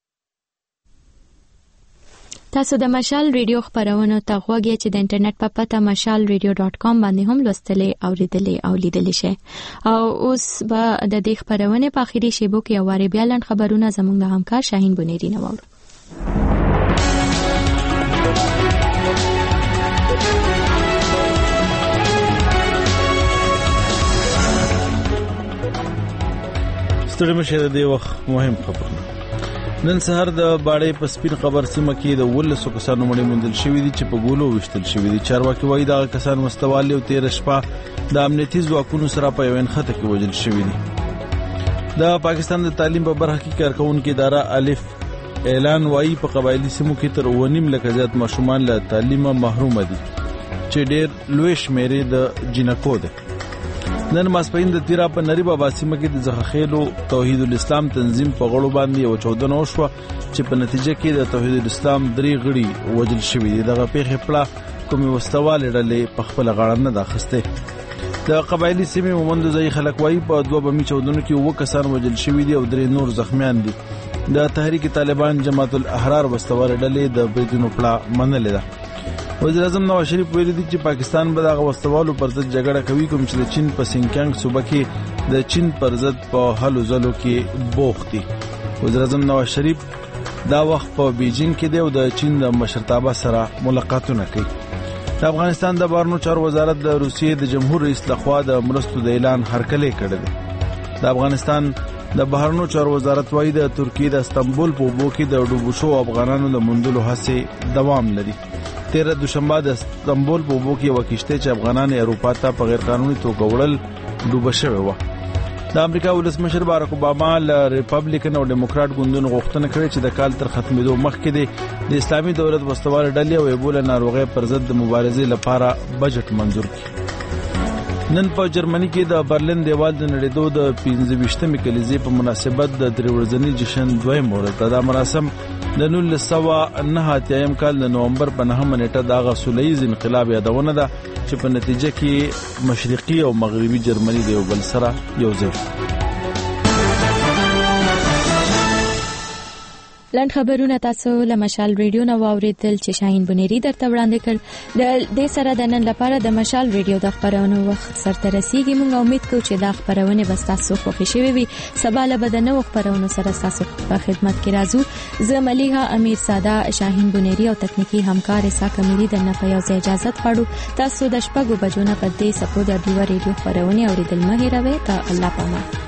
Speaker 2: تاسو د مشال ریډیو خبرونه ته غوږی چې د انټرنیټ په پته مشال ریډیو ډاټ کام باندې هم لوستلې او لیدلې او لیدلې شي. او اوس به د دې خبرونه په اخیری شیبو کې یواري بیا لاند خبرونه زموږ د همکار شاهین بنيري نه وورو.
Speaker 3: ستړي مشه د وخت مهم خبرونه. نن سهار د باړې په سپین خبر سیمه کې د ولسو کسانو مړي موندل شوې دي چې په ګولو وشتل شوې دي. چارواکي وایي دا کسان مستوالي او تیر شپه د امنیتي ځواکونو سره په یو انخته کې وژل شوې دي. د پاکستان د تعلیم په برخه کې کارکونکو اداره الف اعلان وایي په قبایلی سیمو کې تر ونیم لکه زیات ماشومان له تعلیم محروم دي چې ډېر لوی شمېر د جنکو ده. نن ماسپین د تیرا په نری بابا سیمه کې د زخخېلو توحید الاسلام تنظیم په غړو باندې یو چودنه وشوه چې په نتیجه کې د توحید الاسلام درې غړي وژل شوي دي. دغه پیښه پړه کومې وسوالې ډلې په خپل غاړه نه داخسته. د قبایلی سیمې مومند ځای خلک وایي په دوه بمي چودنو کې اووه کسان وژل شوي دي او درې نور زخمیان دي. د تحریک طالبان جماعت الاحرار وسوالې ډلې د بریدونو پړه منلې ده. وزیر اعظم نواز شریف ویلي دي چې پاکستان به دغه وسوالو پر ضد جګړه کوي کوم چې د چین په سینکیانګ صوبه کې د چین پر ضد په هلو ځلو کې بوخت دي. وزیر اعظم نواز شریف دا وخت په بیجینګ کې دی او د چین د مشرتابه سره ملاقاتونه کوي. د افغانستان د بهرنیو چارو وزارت د روسیې د جمهور رئیس لخوا د مرستو د اعلان هرکلی کړی دی. د افغانستان د بهرنیو چارو وزارت وايي د ترکیې د استنبول په اوبو کې د ډوبو شوو افغانانو د موندلو هڅې دوام لري. تیره دوشنبه د استنبول په اوبو کې یوه کشتۍ چې افغانان یې اروپا ته په غیر قانوني توګه وړل ډوبه شوې وه. د امریکا ولسمشر بارک اوباما له ریپبلیکن او ډیموکرات ګوندونو غوښتنه کړې چې د کال تر ختمېدو مخکې د اسلامي دولت وسوال ډلې او ایبولا ناروغۍ پر ضد د مبارزې لپاره بجټ منظور کړي. نن په جرمني کې د برلین دیوال د نړېدو د پنځه ویشتمې کلیزې په مناسبت د درې ورځني جشن دویم ورځ دا مراسم د نولس سوه نهه اتیایم کال د نومبر په نهمه نیټه د هغه سولیز انقلاب یادونه ده چې په نتیجه کې مشرقي او مغربي جرمني د یو بل سره یو ځای.
Speaker 2: لاند خبرونه تاسو له مشال ریډیو نو اوریدل چې شاهین بنيري درته وړاندې کړ. د دې سره د نن لپاره د مشال ریډیو د خبرونو وخت سره رسیدي. موږ امید کوو چې دا خبرونه به تاسو خوښ شي وي. سبا له بدنو خبرونو سره تاسو په خدمت کې راځو. زه مليها امیر ساده شاهین بنيري او تکنیکی همکار اسحاق امیری د نه په یوځای اجازه غواړو. تاسو د شپږو بجو نه په دې سپو د ډیو ریډیو خبرونه اوریدل مه هیروئ. ته الله پامان.